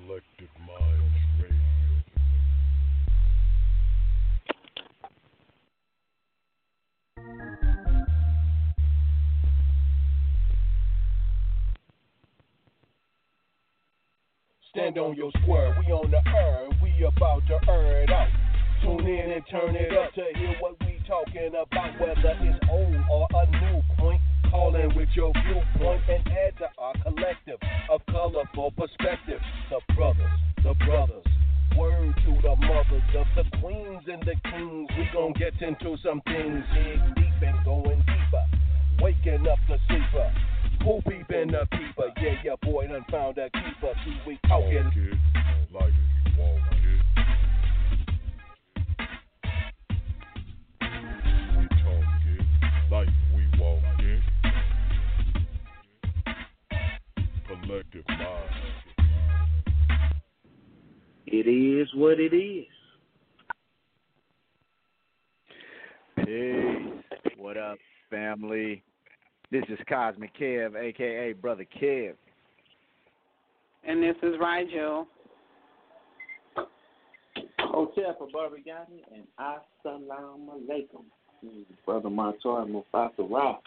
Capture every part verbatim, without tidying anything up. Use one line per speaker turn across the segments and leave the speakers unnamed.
Collective Minds Radio. Stand on your square, we on the earth, we about to earn it out. Tune in and turn it up to hear what we talking about, whether it's old or a new point. Call in with your viewpoint and add to our collective of colorful perspective. The brothers, the brothers, word to the mothers of the queens and the kings. We gon' get into some things, dig deep and going deeper. Waking up the sleeper, who peeping the peeper? Yeah, your boy done found a keeper. See, we talking. Kid, like you want, kid. We talk, kid, like we walk, kid. Collective mind.
It is what it is.
Peace. What up, family? This is Cosmic Kev, a k a. Brother Kev.
And this is Rigel.
Hotel for Barbagani and Assalamu Alaikum. This is Brother Montoya Mufasa Rock.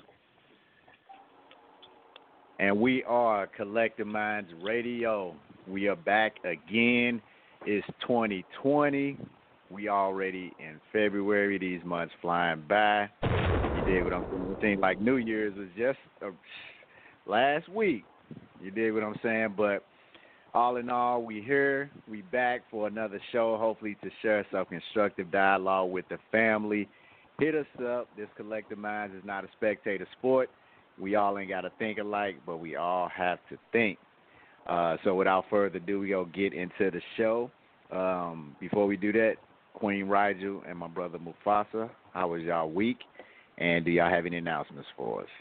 And we are Collective Minds Radio. We are back again. It's twenty twenty. We already in February. These months flying by. You did what I'm saying. It seemed like New Year's was just uh, last week. You did what I'm saying. But all in all, we here. We back for another show, hopefully to share some constructive dialogue with the family. Hit us up. This Collective Minds is not a spectator sport. We all ain't got to think alike, but we all have to think. Uh, so without further ado, we go get into the show. Um, before we do that, Queen Rigel and my brother Mufasa, how was y'all week? And do y'all have any announcements for us?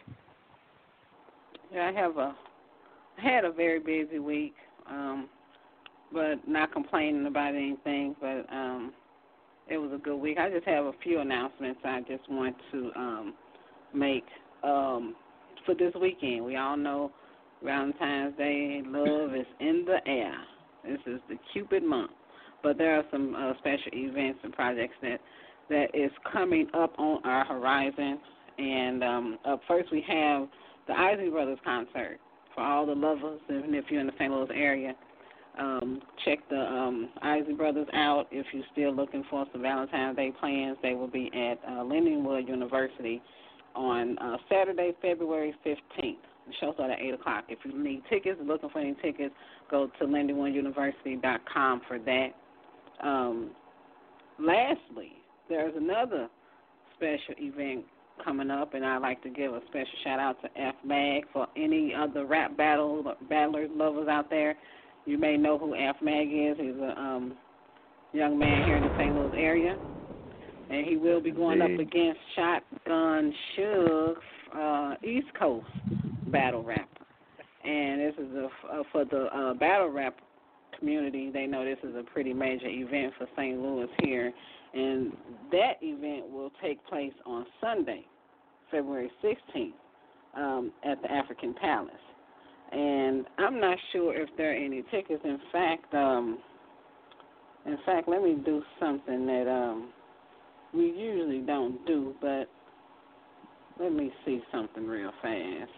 Yeah, I have a I had a very busy week, um, but not complaining about anything. But um, it was a good week. I just have a few announcements I just want to um, make um, for this weekend. We all know Valentine's Day, love is in the air. This is the Cupid month. But there are some uh, special events and projects that, that is coming up on our horizon. And um, up first we have the Isley Brothers concert for all the lovers, even if you're in the Saint Louis area. Um, check the um, Isley Brothers out if you're still looking for some Valentine's Day plans. They will be at uh, Lindenwood University on uh, Saturday, February fifteenth. The show starts at eight o'clock. If you need tickets, looking for any tickets, go to lindenwood university dot com for that. Um, lastly, there's another special event coming up, and I'd like to give a special shout-out to F Mag for any other rap battle battlers, lovers out there. You may know who F Mag is. He's a um, young man here in the Saint Louis area, and he will be going up against Shotgun Suge, uh, East Coast battle rapper. And this is a, uh, for the uh, battle rap community. They know this is a pretty major event for Saint Louis here, and that event will take place on Sunday, February sixteenth, um, at the African Palace. And I'm not sure if there are any tickets. In fact, um, in fact, let me do something that um, we usually don't do, but let me see something real fast.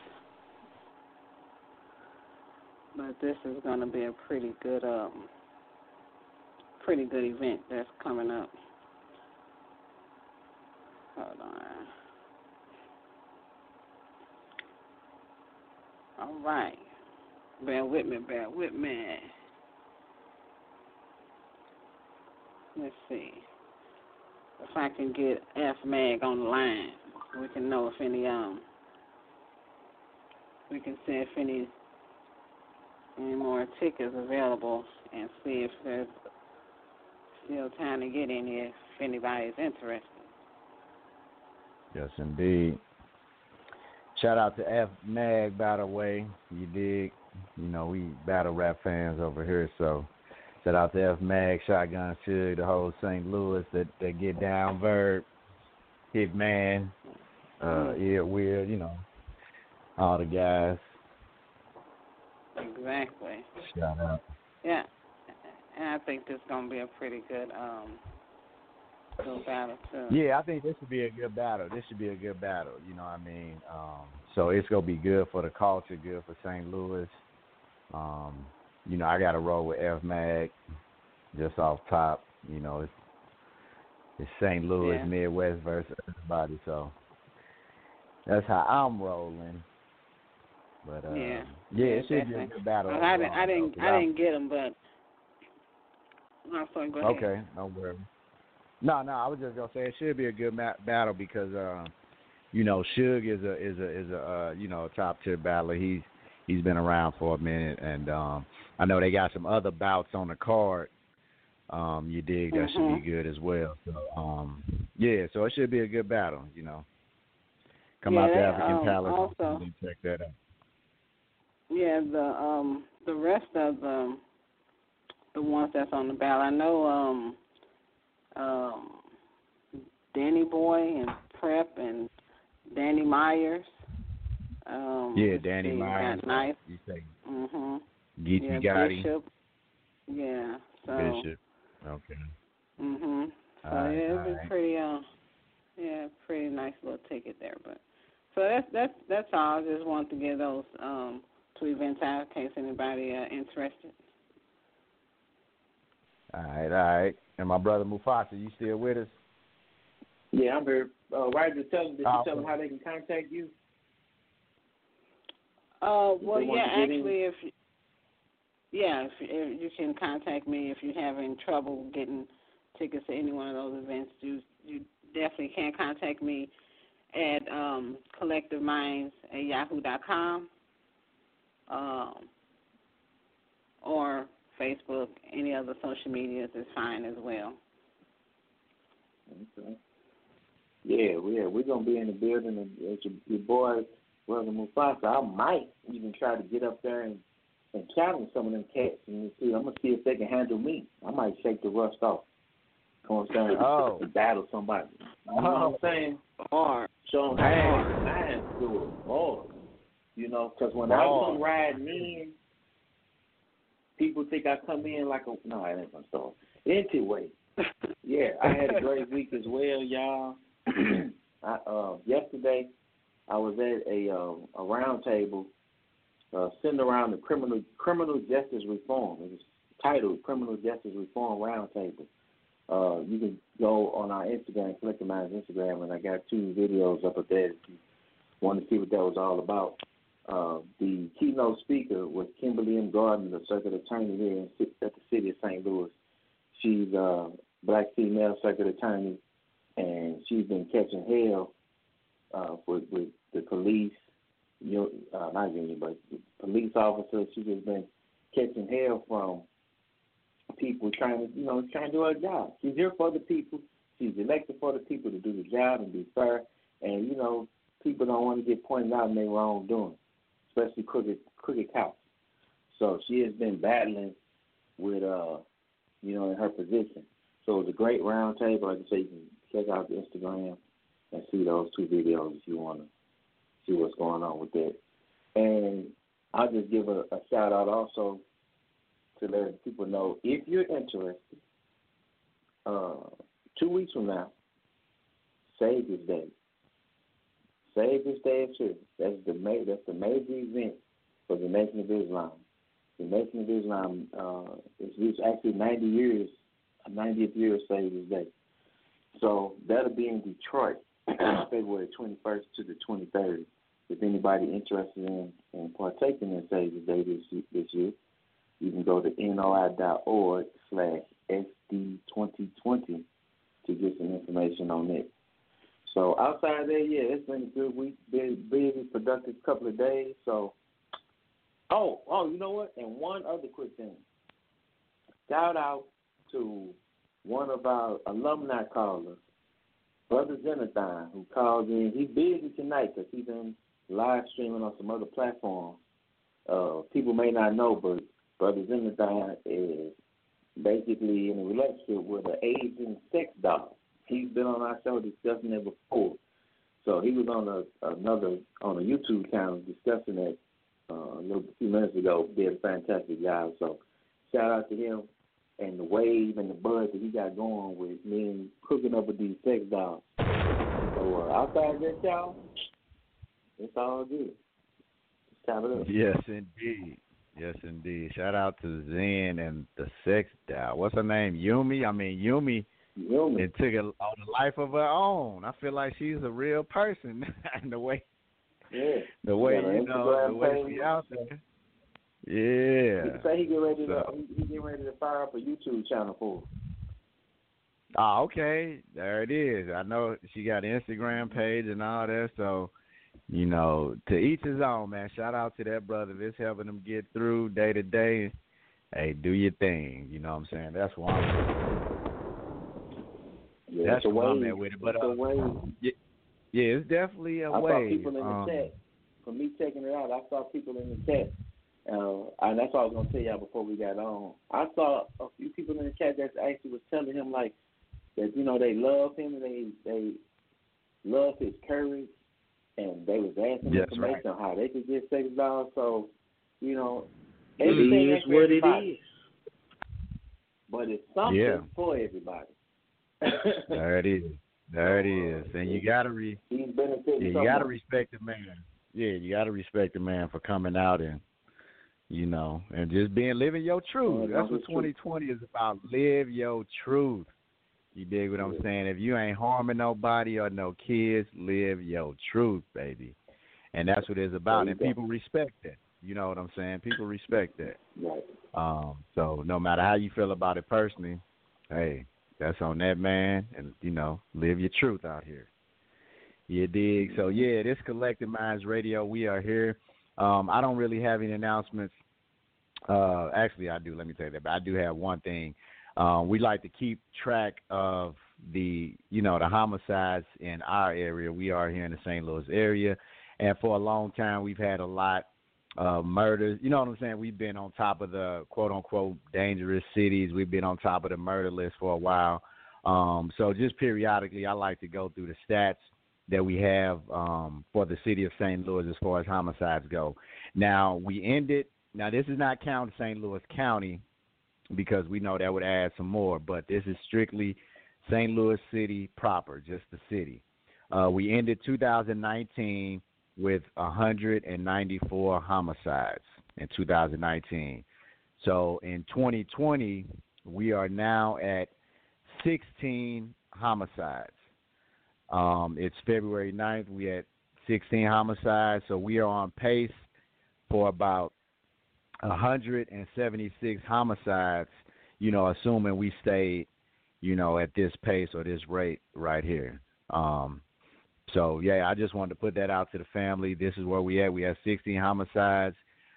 But this is going to be a pretty good, um, pretty good event that's coming up. Hold on. All right. Bear with me, bear with me. Let's see. If I can get F Mag on the line, we can know if any, um, we can see if any, any more tickets available and see if there's still time to get in here if anybody's interested.
Yes, indeed. Shout out to F Mag, by the way. You dig? You know, we battle rap fans over here, so shout out to F Mag, Shotgun Suge, the whole Saint Louis that, that get down, Verb, Hitman, uh, yeah, Weird, you know, all the guys.
Exactly.
Shout out.
Yeah. and I think this is gonna be a pretty good um good battle too.
Yeah, I think this should be a good battle. This should be a good battle. You know what I mean? Um, so it's gonna be good for the culture, good for Saint Louis. Um, you know, I got to roll with F Mag just off top. You know, it's it's Saint Louis,
yeah.
Midwest versus everybody. So that's how I'm rolling. But uh,
yeah,
yeah, it should
definitely.
be a good battle.
Well, I didn't, I didn't,
though,
I didn't get them, but no, sorry, go ahead.
Okay, no worries. No, no, I was just gonna say it should be a good ma- battle because uh, you know, Suge is a is a is a uh, you know, a top tier battler. He's he's been around for a minute, and um, I know they got some other bouts on the card. Um, you dig? That
mm-hmm.
should be good as well. So um, yeah, so it should be a good battle. You know, come
yeah,
out to
they,
African
um,
Palace
also,
and check that out.
Yeah, the um the rest of the the ones that's on the ballot, I know um um Danny Boy and Prep and Danny Myers. Um,
Yeah, Danny
see,
Myers.
Got Nice.
You say
Mhm.
Geechee
Yeah,
Gotti.
Bishop. Yeah. So.
Bishop. Okay.
Mhm. So
All right,
yeah,
all
it'd be
right.
pretty uh yeah, pretty nice little ticket there. But so that's that's that's all. I just wanted to get those um two events out in case anybody uh, interested.
All right, all right. And my brother Mufasa, you still with us?
Yeah, I'm here. Uh, Roger, tell them, did you
Oh,
tell them how they can contact you?
Uh,
If
well,
they want
yeah,
to get in?
actually, if you, yeah, if, if you can contact me if you're having trouble getting tickets to any one of those events, you you definitely can contact me at um, collective minds at yahoo dot com um, or Facebook. Any other social medias is fine as well.
Okay. Yeah, yeah, we're gonna be in the building, and it's your, your boy, brother Mufasa. I might even try to get up there and, and challenge some of them cats, and see. I'm gonna see if they can handle me. I might shake the rust off. You know what I'm saying?
Oh.
And battle somebody. You know what I'm saying?
Or
Show them how hard minds do it. Boy. You know, because when I come riding in, people think I come in like a no, I ain't gonna start. Anyway, yeah, I had a great week as well, y'all. I, uh, yesterday, I was at a uh, a round table uh, sitting around the criminal criminal justice reform. It was titled Criminal Justice Reform Roundtable. Uh, you can go on our Instagram, Collective Minds Instagram, and I got two videos up there if you want to see what that was all about. Uh, the keynote speaker was Kimberly M. Gardner, the circuit attorney here in, at the city of Saint Louis. She's a black female circuit attorney, and she's been catching hell uh, with, with the police, you know, uh, not union, but police officers. She's just been catching hell from people trying to, you know, trying to do her job. She's here for the people. She's elected for the people to do the job and be fair. And, you know, people don't want to get pointed out in their wrongdoing, especially crooked, crooked cops. So she has been battling with, uh, you know, in her position. So it was a great round table. Like I say, you can check out the Instagram and see those two videos if you want to see what's going on with that. And I'll just give a, a shout out also to let people know, if you're interested, uh, two weeks from now, Save This Day. Save This Day is here. That's the ma- that's the major event for the Nation of Islam. The Nation of Islam uh, is reached actually ninety years, ninetieth year of Save This Day. So that'll be in Detroit, February twenty-first to the twenty-third. If anybody interested in, in partaking in Save This Day this, this year, you can go to noi dot org slash S D twenty twenty to get some information on it. So outside there, yeah, it's been a good week, busy, busy, productive couple of days. So, oh, oh, you know what? And one other quick thing. Shout out to one of our alumni callers, Brother Zenathan, who called in. He's busy tonight because he's been live streaming on some other platforms. Uh, people may not know, but Brother Zenathan is basically in a relationship with an Asian sex doll. He's been on our show discussing it before. So he was on a, another, on a YouTube channel discussing it uh, a little a few minutes ago. Did a fantastic job. So shout out to him. and the wave and the buzz that he got going with me hooking up with these sex dolls. So uh, outside that, y'all, it's all good. Just count it up.
Yes, indeed. Yes, indeed. Shout out to Zen and the sex doll. What's her name? Yumi? I mean, Yumi.
Yumi.
It took a, on the life of her own. I feel like she's a real person. And the way,
yeah.
the way,
you
know,
Instagram
the way
page.
she out there. Yeah.
He say he get ready to
so.
he, he get ready to fire up a YouTube channel for her.
Oh, okay. There it is. I know she got an Instagram page and all that. So, you know, to each his own, man. Shout out to that brother. If it's helping them get through day to day, hey, do your thing. You know what I'm saying? That's why I'm
yeah,
That's
where
I'm at with it. But, uh, yeah, yeah, it's definitely a
I
wave.
saw people in the
um,
chat. From me checking it out, I saw people in the chat. Uh, and that's what I was going to tell y'all before we got on. I saw a few people in the chat that actually was telling him, like, that, you know, they love him and they, they love his courage. And they was asking
yes,
information
right.
on how they could get sex dolls. So, you know,
it
everything
is what it is.
But it's something
yeah.
for everybody.
There it is. There it is. And you gotta re
He's benefiting
yeah, you
someone.
gotta respect the man. Yeah, you gotta respect the man for coming out and you know, and just being living your truth.
Yeah,
that's what twenty twenty is about. Live your truth. You dig what I'm
yeah.
saying? If you ain't harming nobody or no kids, live your truth, baby. And that's what it's about. And
go.
people respect that. You know what I'm saying? People respect that.
Right.
Um, so no matter how you feel about it personally, hey, that's on that man, and, you know, live your truth out here. You dig? So, yeah, this Collective Minds Radio, we are here. Um, I don't really have any announcements. Uh, actually, I do. Let me tell you that. But I do have one thing. Um, we like to keep track of the, you know, the homicides in our area. We are here in the Saint Louis area. And for a long time, we've had a lot of murders. You know what I'm saying? We've been on top of the quote-unquote dangerous cities. We've been on top of the murder list for a while. Um, so just periodically, I like to go through the stats that we have um, for the city of Saint Louis as far as homicides go. Now, we ended – now, this is not counting Saint Louis County because we know that would add some more, but this is strictly Saint Louis City proper, just the city. Uh, we ended two thousand nineteen with one hundred ninety-four homicides in two thousand nineteen. So in twenty twenty, we are now at sixteen homicides. Um, it's February ninth. We had sixteen homicides, so we are on pace for about one hundred seventy-six homicides, you know, assuming we stay, you know, at this pace or this rate right here. Um, so, yeah, I just wanted to put that out to the family. This is where we at. We have sixteen homicides.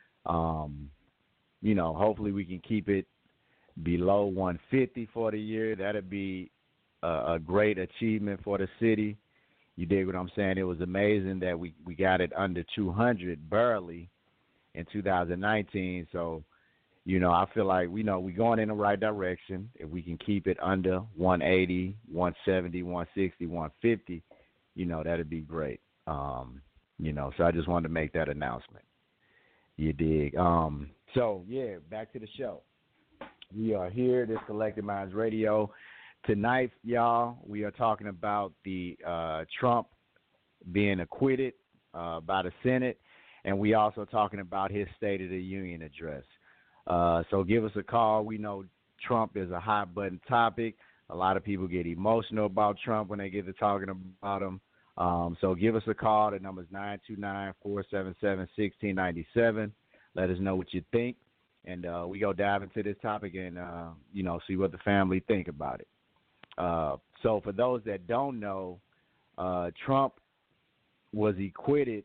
Um, you know, hopefully we can keep it below one fifty for the year. That would be a, a great achievement for the city. You dig what I'm saying? It was amazing that we, we got it under two hundred barely in two thousand nineteen. So, you know, I feel like we know we're going in the right direction. If we can keep it under one eighty, one seventy, one sixty, one fifty, you know, that'd be great. Um, you know, so I just wanted to make that announcement. You dig? Um, so, yeah, back to the show. We are here, this Collective Minds Radio. Tonight, y'all, we are talking about the uh, Trump being acquitted uh, by the Senate, and we also talking about his State of the Union address. Uh, so give us a call. We know Trump is a hot-button topic. A lot of people get emotional about Trump when they get to talking about him. Um, so give us a call. The number is nine two nine, four seven seven, one six nine seven. Let us know what you think, and uh, we go dive into this topic and, uh, you know, see what the family think about it. Uh, so for those that don't know, uh, Trump was acquitted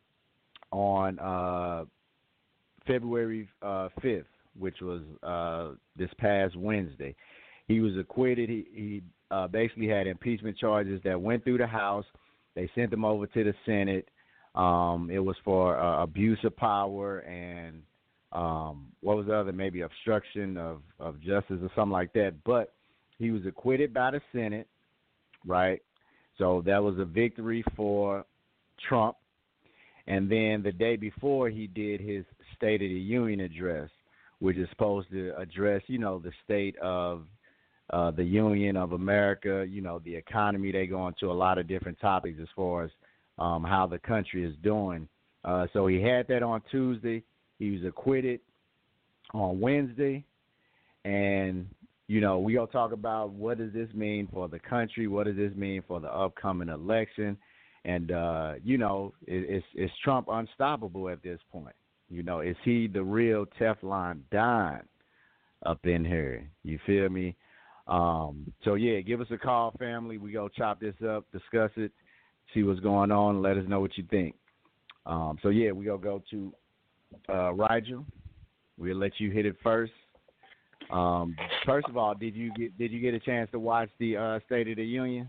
on uh, February uh, fifth, which was uh, this past Wednesday. He was acquitted. He, he uh, basically had impeachment charges that went through the House. They sent them over to the Senate. Um, it was for uh, abuse of power and um, what was the other, maybe obstruction of, of justice or something like that. But he was acquitted by the Senate, right? So that was a victory for Trump. And then the day before, he did his State of the Union address, which is supposed to address, you know, the state of uh, the Union of America, you know, the economy. They go into a lot of different topics as far as um, how the country is doing. Uh, so he had that on Tuesday. He was acquitted on Wednesday. And, you know, we're going to talk about what does this mean for the country? What does this mean for the upcoming election? And, uh, you know, it, it's, is Trump unstoppable at this point? You know, is he the real Teflon Don up in here? You feel me? Um, so, yeah, give us a call, family. We go chop this up, discuss it, see what's going on, and let us know what you think. Um, so, yeah, we're going to go to uh, Rigel. We'll let you hit it first. Um, first of all, did you get did you get a chance to watch the uh, State of the Union?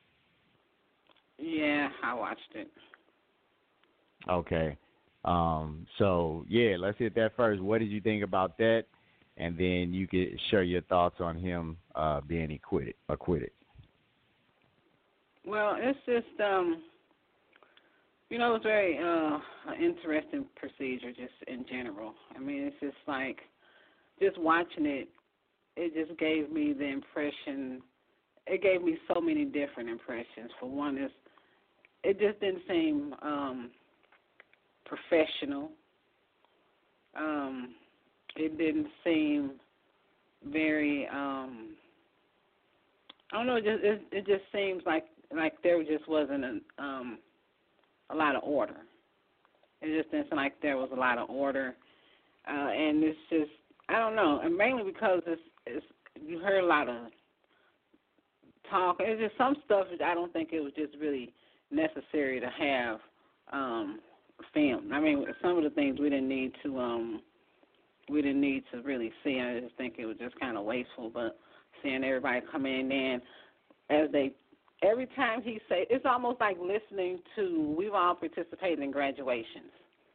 Yeah, I watched it.
Okay. Um, so, yeah, let's hit that first. What did you think about that? And then you could share your thoughts on him uh, being acquitted. acquitted.
Well, it's just, um, you know, it's very uh, an interesting procedure just in general. I mean, it's just like, just watching it, it just gave me the impression, it gave me so many different impressions. For one, is it just didn't seem um, professional. Um, it didn't seem very, um, I don't know, it just, it, it just seems like, like there just wasn't a, um, a lot of order. It just didn't seem like there was a lot of order. Uh, and it's just, I don't know, and mainly because it's, it's you heard a lot of talk. It's just some stuff that I don't think it was just really necessary to have um, filmed. I mean, some of the things we didn't need to um, we didn't need to really see. I just think it was just kind of wasteful. But seeing everybody come in and as they every time he say, it's almost like listening to. We've all participated in graduations,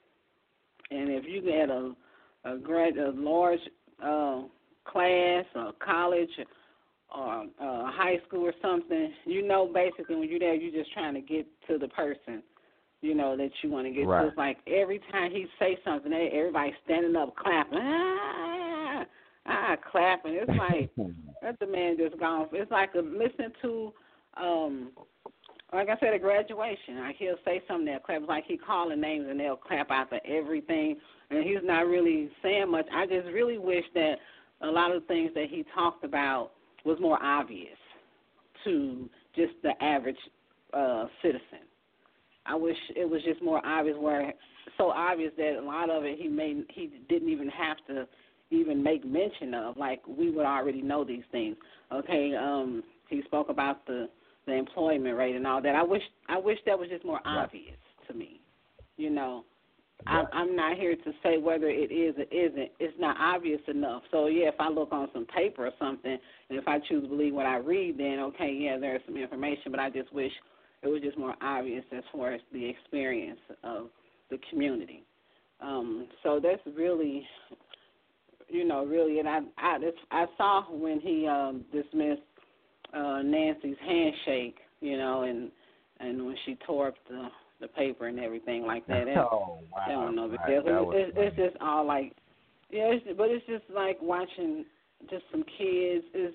and if you get a a, grad, a large uh, class or college or uh, high school or something, you know basically when you're there, you're just trying to get to the person, you know, that you want to get
right.
to. It's like every time he say something, everybody's standing up clapping, ah, ah, clapping. It's like, that the man just gone. It's like a, listening to, um, like I said, a graduation. Like he'll say something, they'll clap. It's like he calling names and they'll clap after everything. And he's not really saying much. I just really wish that a lot of the things that he talked about was more obvious to just the average uh, citizen. I wish it was just more obvious, where so obvious that a lot of it he made he didn't even have to even make mention of. Like we would already know these things. Okay, um, he spoke about the, the employment rate and all that. I wish I wish that was just more obvious to me. You know. I'm, I'm not here to say whether it is or isn't. It's not obvious enough. So, yeah, if I look on some paper or something, and if I choose to believe what I read, then, okay, yeah, there's some information, but I just wish it was just more obvious as far as the experience of the community. Um, so that's really, you know, really, and I I, this, I saw when he um, dismissed uh, Nancy's handshake, you know, and, and when she tore up the the paper and everything like that. And,
oh, wow.
I don't know, but
right.
it's, it's just all like, yeah, it's, but it's just like watching just some kids. It's,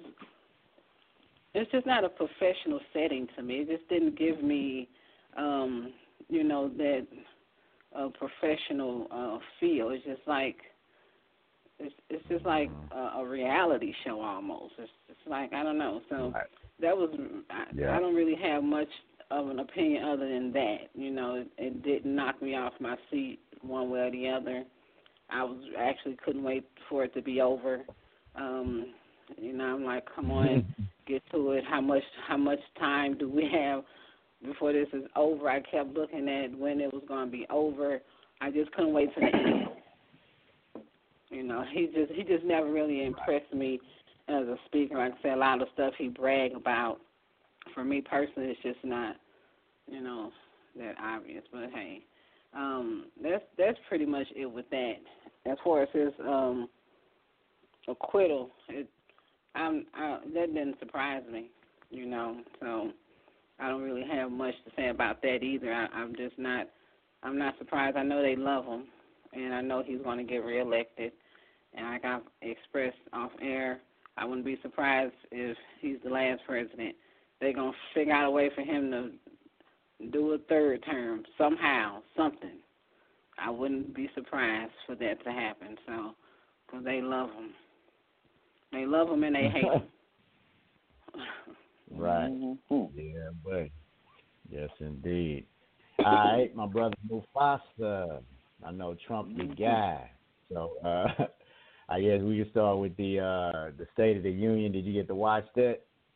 it's just not a professional setting to me. It just didn't give me, um, you know, that uh, professional uh, feel. It's just like, it's, it's just like a, a reality show almost. It's just like, I don't know. So
right.
that was, I,
yeah.
I don't really have much of an opinion other than that. You know, it, it didn't knock me off my seat one way or the other. I was actually couldn't wait for it to be over. Um, you know, I'm like, come on, get to it. How much how much time do we have before this is over? I kept looking at when it was going to be over. I just couldn't wait to the end. You know, he just he just never really impressed me as a speaker. Like I said, a lot of stuff he bragged about, for me personally, it's just not, you know, that obvious. But hey, um, that's that's pretty much it with that. As far as his um, acquittal, it, I'm, I, that didn't surprise me, you know. So I don't really have much to say about that either. I, I'm just not, I'm not surprised. I know they love him, and I know he's going to get reelected. And like I've expressed off air, I wouldn't be surprised if he's the last president. They're going to figure out a way for him to do a third term somehow, something. I wouldn't be surprised for that to happen. So, because they love him. They love him and they hate him.
Right.
Mm-hmm.
Yeah, but yes, indeed. All right, my brother Mufasa. I know Trump the guy. So uh, I guess we can start with the uh, the State of the Union. Did you get to watch that?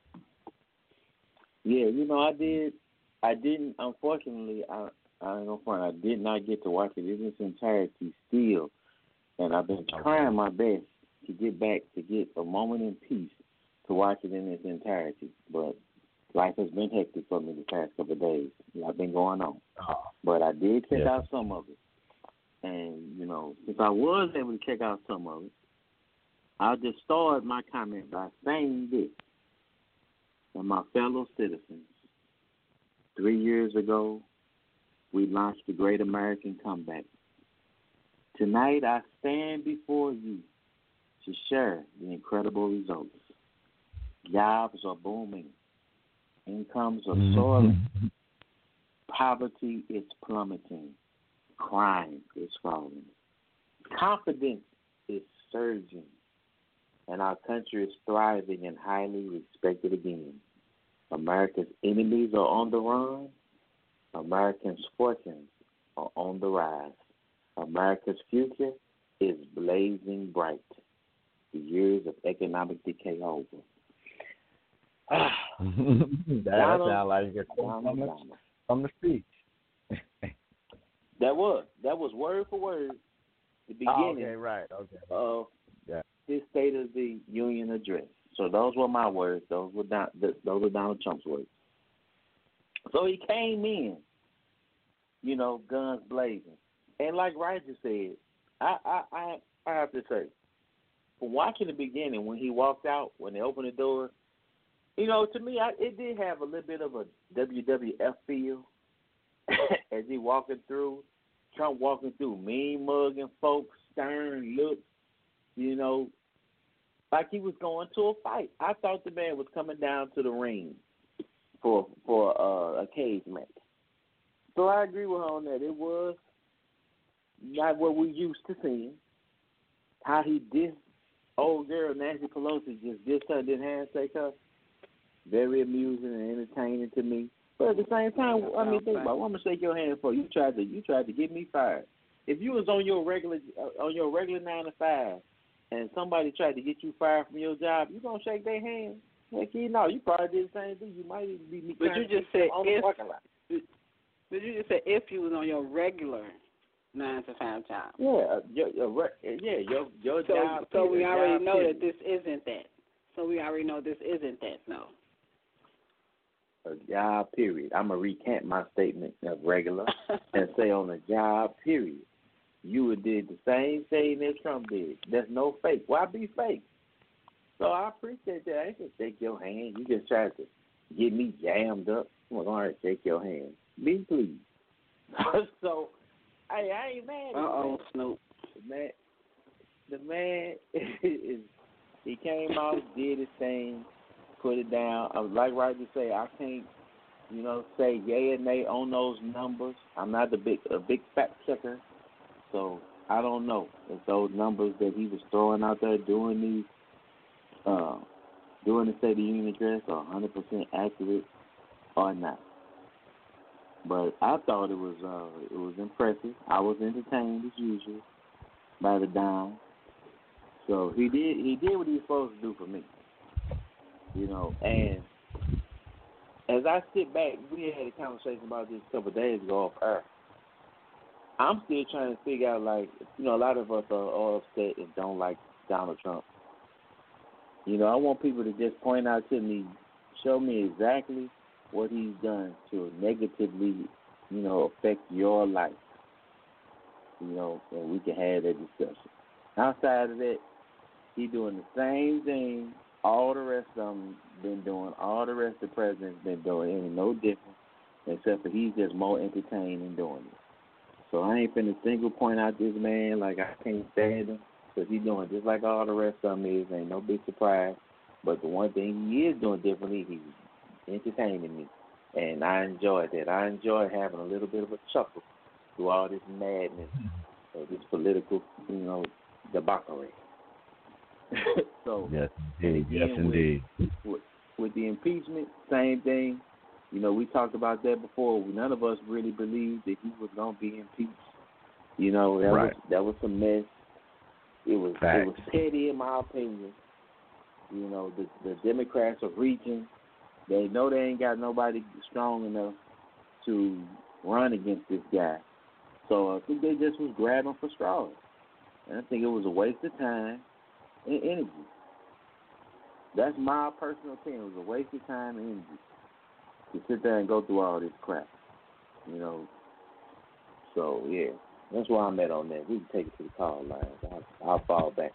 Yeah, you know I did. I didn't. Unfortunately, I I ain't gonna front. I did not get to watch it in its entirety still, and I've been trying my best to get back to get a moment in peace to watch it in its entirety. But life has been hectic for me the past couple of days. A lot been going on.
Oh.
But I did check
Yeah.
out some of it. And, you know, since I was able to check out some of it, I'll just start my comment by saying this. To my fellow citizens, three years ago, we launched the Great American Comeback. Tonight, I stand before you to share the incredible results. Jobs are booming. Incomes are soaring. Poverty is plummeting. Crime is falling. Confidence is surging. And our country is thriving and highly respected again. America's enemies are on the run. Americans' fortunes are on the rise. America's future is blazing bright. The years of economic decay are over. Ah,
that
Donald,
sounds like a
Donald,
from, the,
Donald.
from the speech.
That was that was word for word the
Oh,
beginning
okay, right, okay.
of
Yeah.
his State of the Union address. So those were my words. Those were Don, those were Donald Trump's words. So he came in, you know, guns blazing, and like Roger said, I I I, I have to say, from watching the beginning when he walked out, when they opened the door, you know, to me, I, it did have a little bit of a W W F feel as he walking through, Trump walking through, mean mugging folks, stern looks, you know, like he was going to a fight. I thought the man was coming down to the ring for for uh, a cage match. So I agree with her on that. It was not what we used to seeing. How he did old girl Nancy Pelosi just dissed her, didn't handshake her. Very amusing and entertaining to me. But at the same time, I mean, think about it. I'm gonna shake your hand for you. Tried to you tried to get me fired. If you was on your regular uh, on your regular nine to five, and somebody tried to get you fired from your job, you gonna shake their hand? Heck, you know, you probably did the same thing. You might even be.
But you just said
on the
if.
parking lot.
But you just said if you was on your regular nine to five job.
Yeah, your, your, yeah, your your
So,
job.
so we
job
already know
period.
that this isn't that. So we already know this isn't that. No.
A job period. I'm gonna recant my statement of regular and say on a job period. You would did the same thing that Trump did. There's no fake. Why be fake? So I appreciate that. I ain't gonna shake your hand. You just tried to get me jammed up. Well, all right, shake your hand. Be pleased. So, hey, I ain't mad at
Uh oh,
you.
Snoop.
The man, the man is, he came out, did his thing, put it down. I would like Roger say, I can't, you know, say yay or nay on those numbers. I'm not a big, a big fact checker, so I don't know if those numbers that he was throwing out there doing these, uh, doing the State of the Union address are one hundred percent accurate or not. But I thought it was uh, it was impressive. I was entertained as usual by the Don. So he did he did what he was supposed to do for me. You know, and as I sit back, we had a conversation about this a couple of days ago off air. I'm still trying to figure out, like, you know, a lot of us are all upset and don't like Donald Trump. You know, I want people to just point out to me, show me exactly what he's done to negatively, you know, affect your life. You know, and we can have that discussion. Outside of that, he's doing the same thing all the rest of them been doing, all the rest of the presidents been doing. It ain't no different, except for he's just more entertained in doing it. So I ain't finna single point out this man like I can't stand him. because he's doing just like all the rest of them is. Ain't no big surprise. But the one thing he is doing differently, he's entertaining me. And I enjoyed that. I enjoy having a little bit of a chuckle through all this madness of this political, you know, debauchery. So,
yes, indeed. Yes,
with,
indeed.
With, with the impeachment, same thing. You know, we talked about that before. None of us really believed that he was going to be impeached. You know, that
right.
was that was a mess. It was
Fact.
it was petty, in my opinion. You know, the the Democrats are reaching. They know they ain't got nobody strong enough to run against this guy. So I think they just was grabbing for straws. And I think it was a waste of time and energy. That's my personal opinion. It was a waste of time and energy to sit there and go through all this crap. You know. So, yeah. That's where I'm at on that. We can take it to the call lines. I'll, I'll fall back.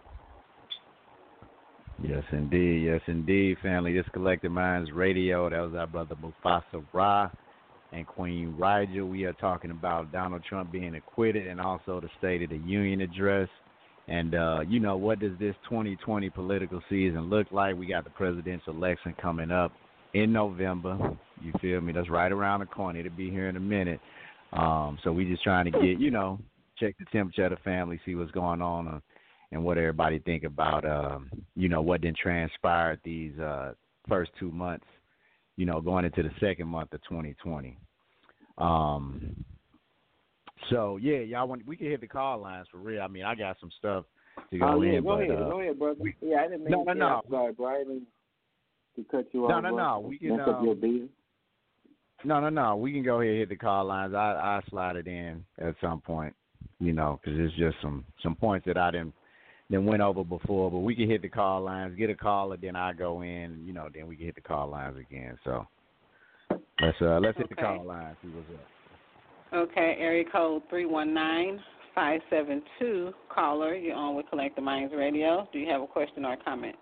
Yes, indeed. Yes, indeed, family. This Collective Minds Radio. That was our brother Mufasa Ra and Queen Rigel. We are talking about Donald Trump being acquitted and also the State of the Union address. And, uh, you know, what does this twenty twenty political season look like? We got the presidential election coming up in November. You feel me? That's right around the corner. It'll be here in a minute. Um, so we just trying to get, you know, check the temperature of the family, see what's going on, uh, and what everybody think about, um, you know, what didn't transpire these uh, first two months, you know, going into the second month of twenty twenty. Um, so, yeah, y'all want, we can hit the call lines for real. I mean, I got some stuff to go
oh, yeah,
in.
Go
but,
ahead,
uh,
go ahead, brother. We, yeah, I didn't mean
no, no,
to
no.
sorry, bro. I didn't mean to cut you
no,
off.
No, no, no. We can,
mess up
um,
your business.
No, no, no. We can go ahead and hit the call lines. I I slide it in at some point, you know, because it's just some, some points that I didn't then went over before. But we can hit the call lines, get a caller, then I go in, you know, then we can hit the call lines again. So let's uh let's hit
okay.
the call lines. See what's up.
Okay, area code three one nine, five seven two. Caller, you're on with Collective Minds Radio. Do you have a question or a comment?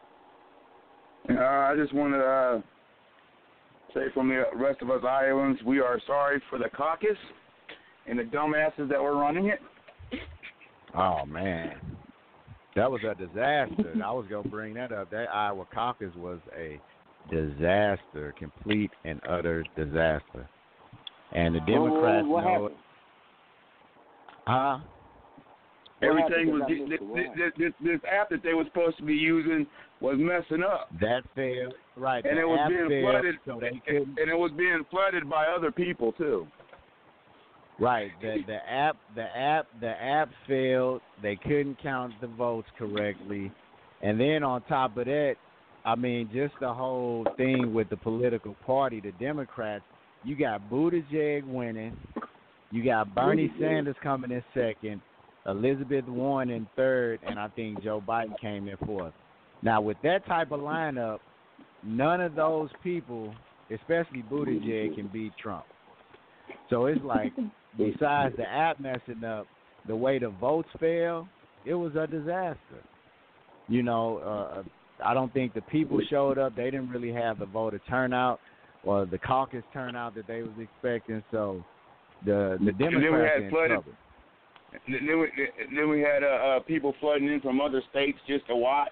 Uh, I just want to uh, say from the rest of us Iowans, we are sorry for the caucus and the dumbasses that were running it.
Oh, man. That was a disaster. I was going to bring that up. That Iowa caucus was a disaster, complete and utter disaster. And the Democrats
oh, what
know
happened?
it. Huh?
Everything was this, this, this, this app that they were supposed to be using was messing up.
That failed, right?
And
the
it was
app
being
failed,
flooded,
so they
and, and it was being flooded by other people too.
Right. The the app the app the app failed. They couldn't count the votes correctly, and then on top of that, I mean, just the whole thing with the political party, the Democrats. You got Buttigieg winning. You got Bernie Sanders coming in second, Elizabeth Warren in third, and I think Joe Biden came in fourth. Now, with that type of lineup, none of those people, especially Buttigieg, can beat Trump. So it's like, besides the app messing up, the way the votes fell, it was a disaster. You know, uh, I don't think the people showed up. They didn't really have the voter turnout or the caucus turnout that they was expecting. So the the Democrats in
flooded,
trouble.
Then we, then we had uh, uh, people flooding in from other states just to watch.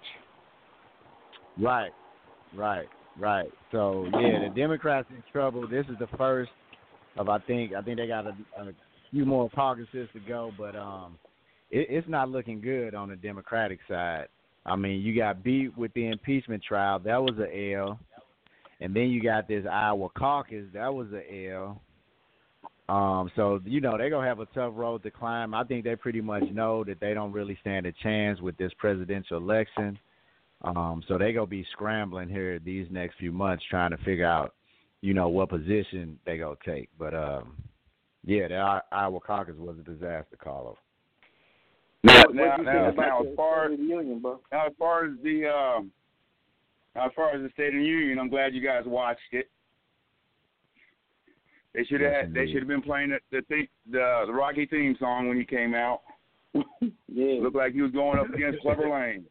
Right, right, right. So yeah, the Democrats in trouble. This is the first of I think I think they got a, a few more caucuses to go, but um, it, it's not looking good on the Democratic side. I mean, you got beat with the impeachment trial. That was an L. And then you got this Iowa caucus. That was an L. Um, so, you know, they're going to have a tough road to climb. I think they pretty much know that they don't really stand a chance with this presidential election. Um, so they're going to be scrambling here these next few months trying to figure out, you know, what position they're going to take. But, um, yeah, the Iowa caucus was a disaster, Carlos.
Now, now, now, now, as far as, now, as far as the um, now, as far as the State of the Union, I'm glad you guys watched it. They should have yes, they should have been playing the the, the the Rocky theme song when he came out.
Yeah,
looked like he was going up against Clever Lane.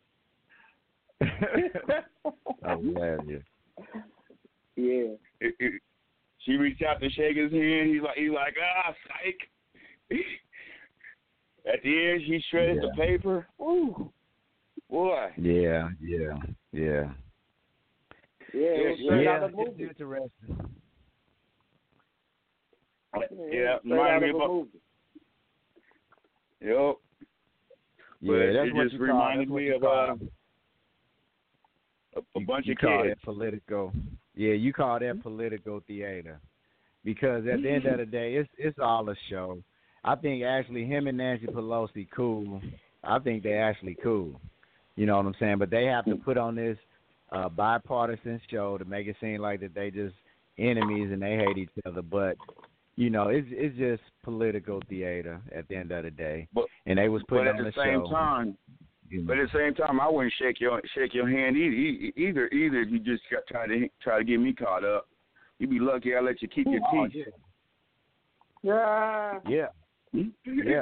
I'm glad you.
Yeah.
It, it, she reached out to shake his hand. He's like he's like ah psych. At the end, he shredded
yeah.
the paper. Ooh, boy.
Yeah, yeah, yeah.
Yeah, it was
Yeah,
straight
yeah,
out of a movie.
it's interesting.
Yeah,
Yeah, straight
reminded
out
me
of a
about.
movie.
Yep.
Yeah,
But
that's
it
what
just
you
reminded
call,
me
you
of
call
uh, a, a
you,
bunch
you
of
call
kids.
that political. Yeah, you call that political theater. Because at the end of the day, it's it's all a show. I think actually him and Nancy Pelosi cool. I think they're actually cool. You know what I'm saying? But they have to put on this uh, bipartisan show to make it seem like that they just enemies and they hate each other. But you know, it's it's just political theater at the end of the day.
But,
and they was putting
but at
on
the
the
same
show.
time,
You know.
but at the same time, I wouldn't shake your shake your hand either. Either either if you just got, try to try to get me caught up. You'd be lucky I let you keep your
Oh,
teeth.
Yeah.
Yeah. Yeah.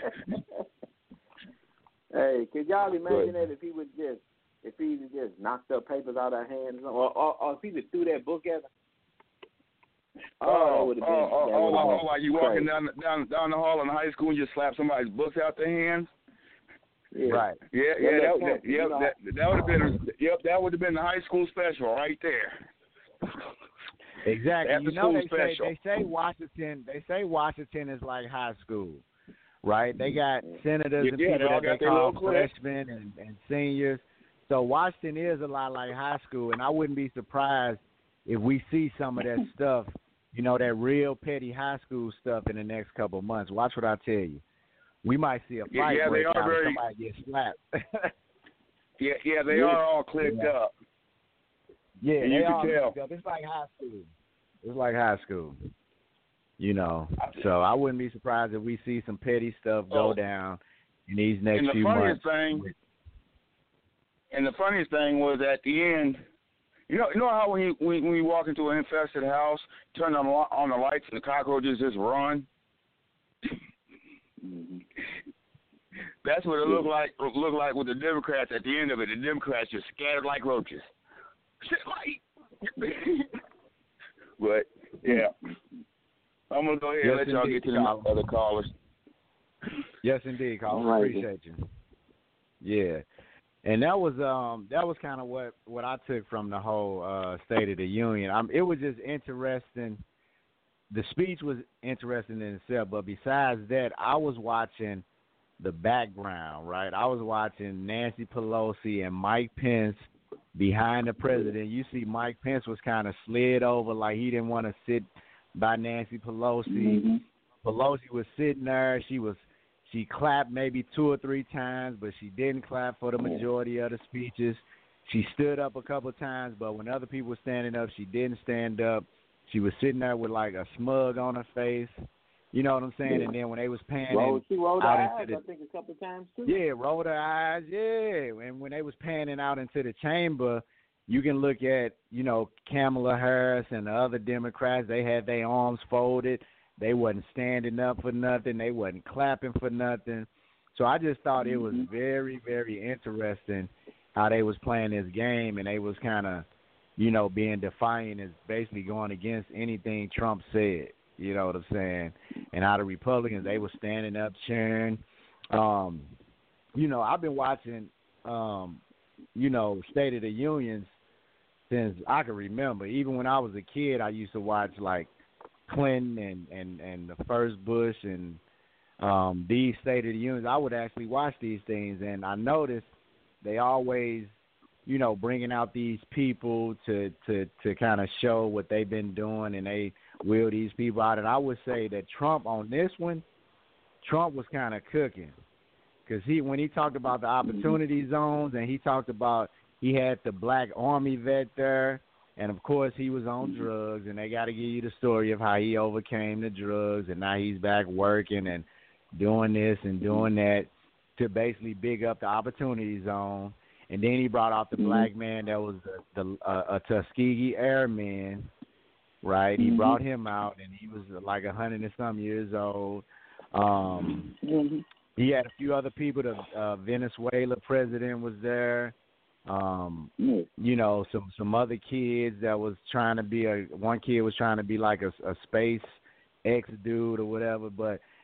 Hey, could y'all imagine
Good.
that if he would just, if he would just knocked up papers out of our hands, or, or, or if he would threw that book at her?
Oh,
that
oh,
would have
oh,
been.
oh,
that
oh,
would've
oh,
been
oh, like you
crazy.
walking down the- down down the hall in high school and just slap somebody's books out their hands.
Yeah.
Right.
Yeah,
Yeah,
yeah,
that
that,
counts,
that,
you
yep,
know.
that that would have been, yep, that would have been the high school special right there.
Exactly.
After
You know
school
they say
special.
they say Washington they say Washington is like high school, right? They got senators and
Yeah, they
people
all
that
got
they
their
call
little clip.
freshmen and, and seniors. So Washington is a lot like high school, and I wouldn't be surprised if we see some of that stuff, you know, that real petty high school stuff in the next couple of months. Watch what I tell you. We might see a
Yeah,
fight
yeah, they
break
are
out
very-
and somebody get slapped.
Yeah, yeah, they
Yeah.
are all clicked
Yeah.
up.
Yeah,
And
they
you can
all
tell.
mixed up. It's like high school. It's like high school. You know. So I wouldn't be surprised if we see some petty stuff go
Oh.
down in these next
And the
few
funniest
months.
thing, and the funniest thing was at the end. You know, you know how when you when, when you walk into an infested house, turn on the, on the lights and the cockroaches just run.
Mm-hmm.
That's what it looked like. Looked like with the Democrats at the end of it. The Democrats just scattered like roaches. But yeah, I'm gonna go ahead and
Yes,
let y'all
indeed,
get to the
Colin.
other callers.
Yes, indeed, Colin.
All right.
Appreciate you. Yeah, and that was um that was kind of what what I took from the whole uh, State of the Union. Um, it was just interesting. The speech was interesting in itself, but besides that, I was watching the background. Right, I was watching Nancy Pelosi and Mike Pence behind the president. You see, Mike Pence was kind of slid over, like he didn't want to sit by Nancy Pelosi.
Mm-hmm.
Pelosi was sitting there. She was. She clapped maybe two or three times, but she didn't clap for the majority of the speeches. She stood up a couple of times, but when other people were standing up, she didn't stand up. She was sitting there with like a smug on her face. You know what I'm saying?
Yeah.
And then when they was panning
Roll, she rolled her
out
eyes,
into the
I think, a couple of times, too.
yeah, rolled her eyes, yeah. And when they was panning out into the chamber, you can look at, you know, Kamala Harris and the other Democrats. They had their arms folded. They wasn't standing up for nothing. They wasn't clapping for nothing. So I just thought it was very, very interesting how they was playing this game, and they was kind of, you know, being defiant and basically going against anything Trump said. You know what I'm saying? And how the Republicans, they were standing up, cheering. Um, you know, I've been watching, um, you know, State of the Unions since I can remember. Even when I was a kid, I used to watch, like, Clinton and, and, and the first Bush and um, these State of the Unions. I would actually watch these things, and I noticed they always, you know, bringing out these people to, to, to kind of show what they've been doing, and they wheel these people out. And I would say that Trump on this one, Trump was kind of cooking, because he when he talked about the opportunity zones and he talked about he had the black army vet there, and of course he was on drugs, and they got to give you the story of how he overcame the drugs, and now he's back working and doing this and doing that to basically big up the opportunity zone. And then he brought out the mm-hmm. black man that was the, the uh, a Tuskegee Airman, right? Mm-hmm. He brought him out, and he was like a hundred and some years old. Um, mm-hmm. He had a few other people. The uh, Venezuela president was there. Um, mm-hmm. You know, some some other kids that was trying to be a. One kid was trying to be like a, a space X dude or whatever. But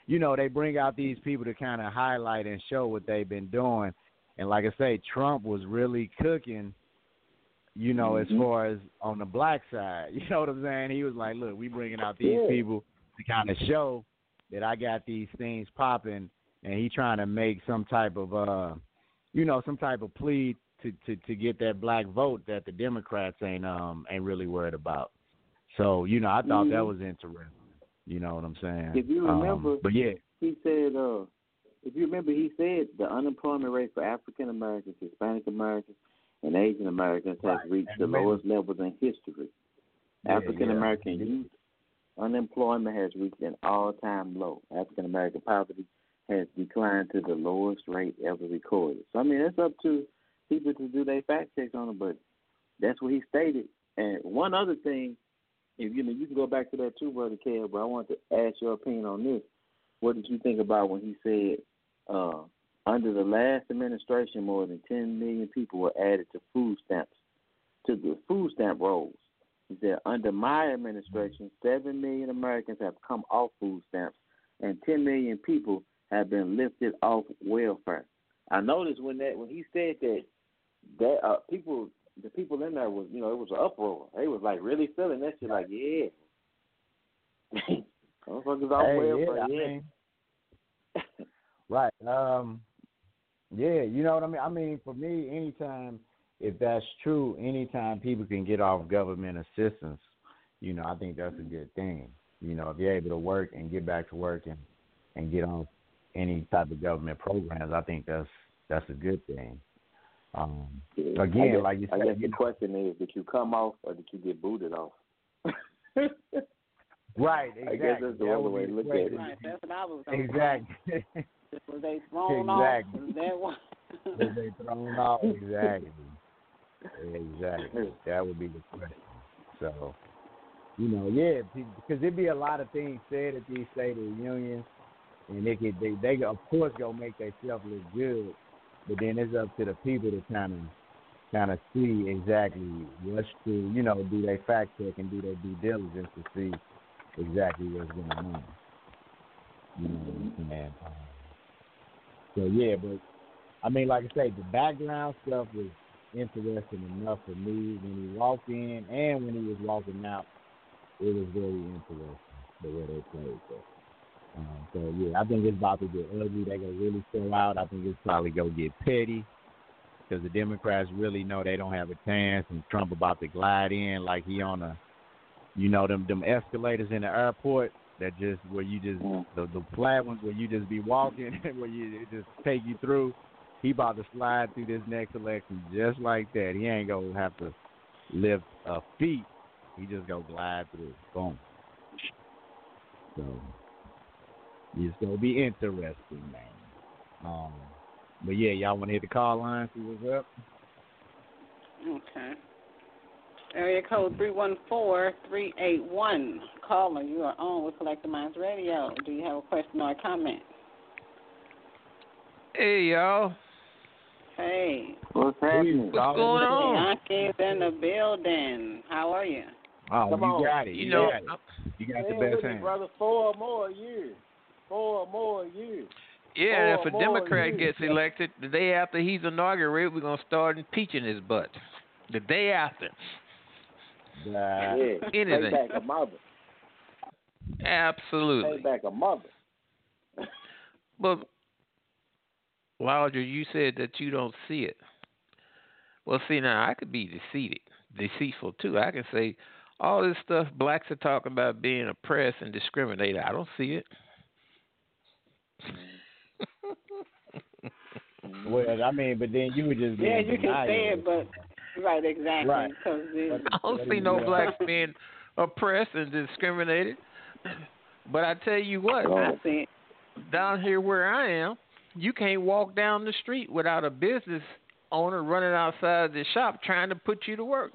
you know, they bring out these people to kind of highlight and show what they've been doing. And like I say, Trump was really cooking, you know, mm-hmm. as far as on the black side. You know what I'm saying? He was like, look, we bringing out these
yeah.
people to kind of show that I got these things popping, and he trying to make some type of, uh, you know, some type of plea to, to, to get that black vote that the Democrats ain't um ain't really worried about. So, you know, I thought mm-hmm. that was interesting. You know what I'm saying?
If you remember,
um, but yeah,
he said, uh, if you remember, he said the unemployment rate for African Americans, Hispanic Americans, and Asian Americans has
right.
reached and the lowest levels in history.
Yeah,
African American
yeah.
youth unemployment has reached an all-time low. African American poverty has declined to the lowest rate ever recorded. So I mean, it's up to people to do their fact checks on it, but that's what he stated. And one other thing, if you know, you can go back to that too, Brother Kev, but I want to ask your opinion on this. What did you think about when he said, uh, under the last administration, more than ten million people were added to food stamps, to the food stamp rolls? He said, under my administration, seven million Americans have come off food stamps, and ten million people have been lifted off welfare. I noticed when that when he said that, that uh, people, the people in there was, you know, it was an uproar. They was like really feeling that shit. Like, yeah, motherfuckers off
hey,
welfare.
Yeah, I
yeah.
mean, right. Um, yeah, you know what I mean. I mean, for me, anytime, if that's true, anytime people can get off government assistance, you know, I think that's a good thing. You know, if you're able to work and get back to work and, and get on any type of government programs, I think that's that's a good thing. Um,
yeah,
again,
guess,
like you said,
I guess
you
the
know,
question is, did you come off or did you get booted off?
Right, exactly.
I guess that's the
that
other way to look at it.
Right, that's what I was going
Exactly.
Was they thrown
exactly.
off? Was that one?
Was they thrown off? Exactly. Exactly. That would be the question. So, you know, yeah, because there'd be a lot of things said at these state of unions, and they could, they, they of course gonna make themselves look good, but then it's up to the people to kind of, kind of see exactly what's true. You know, do they fact check and do their due diligence to see exactly what's going on. You know what I'm saying? Um, so yeah, but I mean, like I say, the background stuff was interesting enough for me when he walked in and when he was walking out. It was very interesting the way they played. So, um, so yeah, I think it's about to get ugly. They're gonna really show out. I think it's probably gonna get petty because the Democrats really know they don't have a chance, and Trump about to glide in like he on a, you know, them them escalators in the airport that just where you just the the flat ones where you just be walking where you it just take you through. He about to slide through this next election just like that. He ain't gonna have to lift a feet. He just gonna glide through. Boom. So it's gonna be interesting, man. Um, but yeah, y'all want to hit the call line? See what's up?
Okay. Area code three one four, three eight one. Caller, you are on with Collective Minds Radio. Do you have a question or a comment?
Hey, y'all.
Hey.
What's happening?
What's going on?
Yankees in the building. How are you?
Oh,
Come
you
on.
got it.
You,
You,
know,
got it. You got
Man,
the best
look at
hand.
brother, four more years. Four more years.
yeah, and
Four
if a
more
Democrat
years.
gets elected, the day after he's inaugurated, we're going to start impeaching his butt. The day after.
Uh,
Yeah,
Anything.
pay back a mother.
Absolutely.
Pay back a mother.
But, Wilder, you said that you don't see it. Well, see, now, I could be deceived, deceitful, too. I can say all this stuff blacks are talking about being oppressed and discriminated. I don't see it.
well, I mean, but then you would just be
Yeah,
in
you can
denial.
say it, but right, exactly.
Right.
Cause it,
I don't see no blacks being oppressed and discriminated. But I tell you what,
I see it.
down here where I am, you can't walk down the street without a business owner running outside the shop trying to put you to work.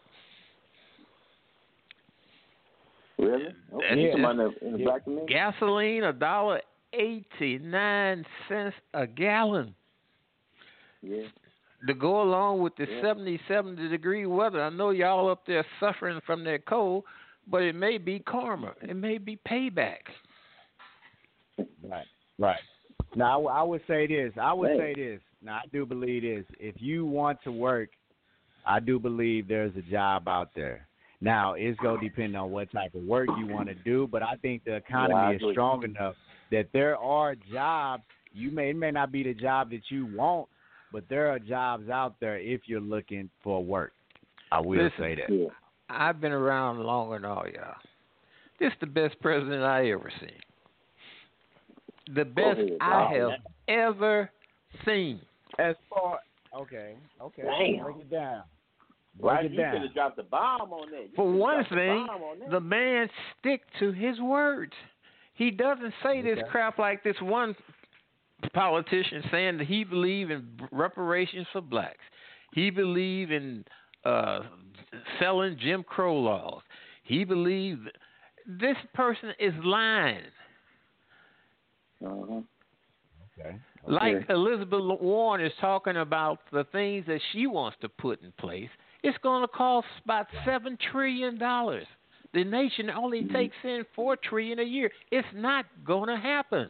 Really? Okay.
That's
You
just-
talking about in the, in the black community?
Gasoline, a dollar eighty-nine cents a gallon.
Yeah.
To go along with the
Yeah.
seventy, seventy degree weather. I know y'all up there suffering from that cold, but it may be karma. It may be payback.
Right. Right. Now, I, I would say this. I would
Hey.
say this. Now, I do believe this. If you want to work, I do believe there's a job out there. Now, it's going to depend on what type of work you want to do, but I think the economy
Yeah, I
is
agree.
strong enough that there are jobs. You may it may not be the job that you want, but there are jobs out there if you're looking for work. I will
Listen,
say that.
Yeah.
I've been around longer than all y'all. This the best president I ever seen. The best
ahead,
I
dog.
have ever seen.
As far okay, okay,
Damn.
break it down. Break
Right,
it
you
down.
could have dropped the bomb on that. You
For
coulda
one
dropped the
thing,
bomb on that.
the man stick to his words. He doesn't say this
Okay.
crap like this one politician saying that he believe in reparations for blacks. He believe in uh, selling Jim Crow laws. He believed this person is lying.
Uh-huh.
Okay.
Like Elizabeth Warren is talking about the things that she wants to put in place. It's going to cost about seven trillion dollars. The nation only takes in four trillion dollars a year. It's not going to happen.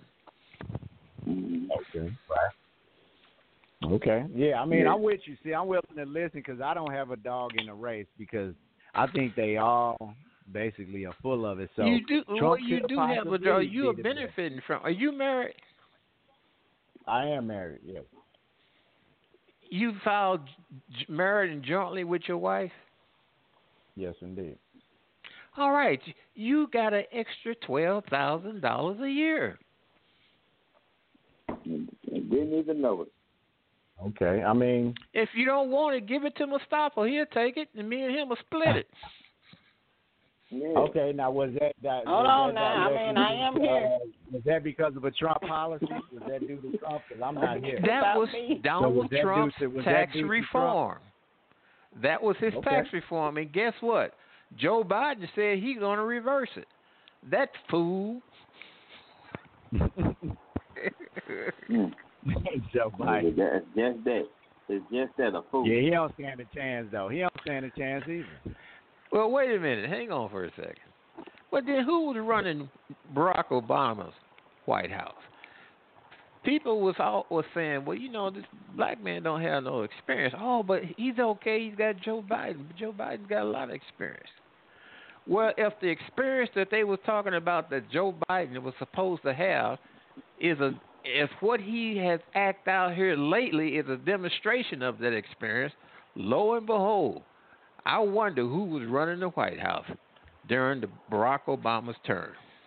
Okay. Right. Okay. Yeah, I mean,
Yeah.
I'm with you. See, I'm willing to listen because I don't have a dog in the race because I think they all basically are full of it. So
you do.
Trump
Well, you
could
do have a
possibly
dog. You are
be the best.
benefiting from. Are you married?
I am married. Yes.
You filed j- married and jointly with your wife.
Yes, indeed.
All right, you got an extra twelve thousand dollars a year.
Didn't even know it.
Okay. I mean,
If you don't want it, give it to Mustafa. He'll take it, and me and him will split it.
Yeah.
okay. Now, was that that?
Hold
was
on
that
now. I
directly
mean, I am
due to,
here.
Uh, was that because of a Trump policy? Was that due to Trump? Because I'm not here.
That
About
was
me.
Donald
So was that due
Trump's
to- was that
tax
due to
reform. That was his
Okay.
tax reform, and guess what? Joe Biden said he's going to reverse it. That fool.
Mm.
Joe Biden.
It's just that. It's just that a fool.
Yeah, he don't stand a chance though. He don't stand a chance either.
Well, wait a minute. Hang on for a second. But then who was running Barack Obama's White House? People was all was saying, well, you know, this black man don't have no experience. Oh, but he's okay. He's got Joe Biden. But Joe Biden's got a lot of experience. Well, if the experience that they were talking about that Joe Biden was supposed to have is a if what he has acted out here lately is a demonstration of that experience, lo and behold, I wonder who was running the White House during the Barack Obama's term.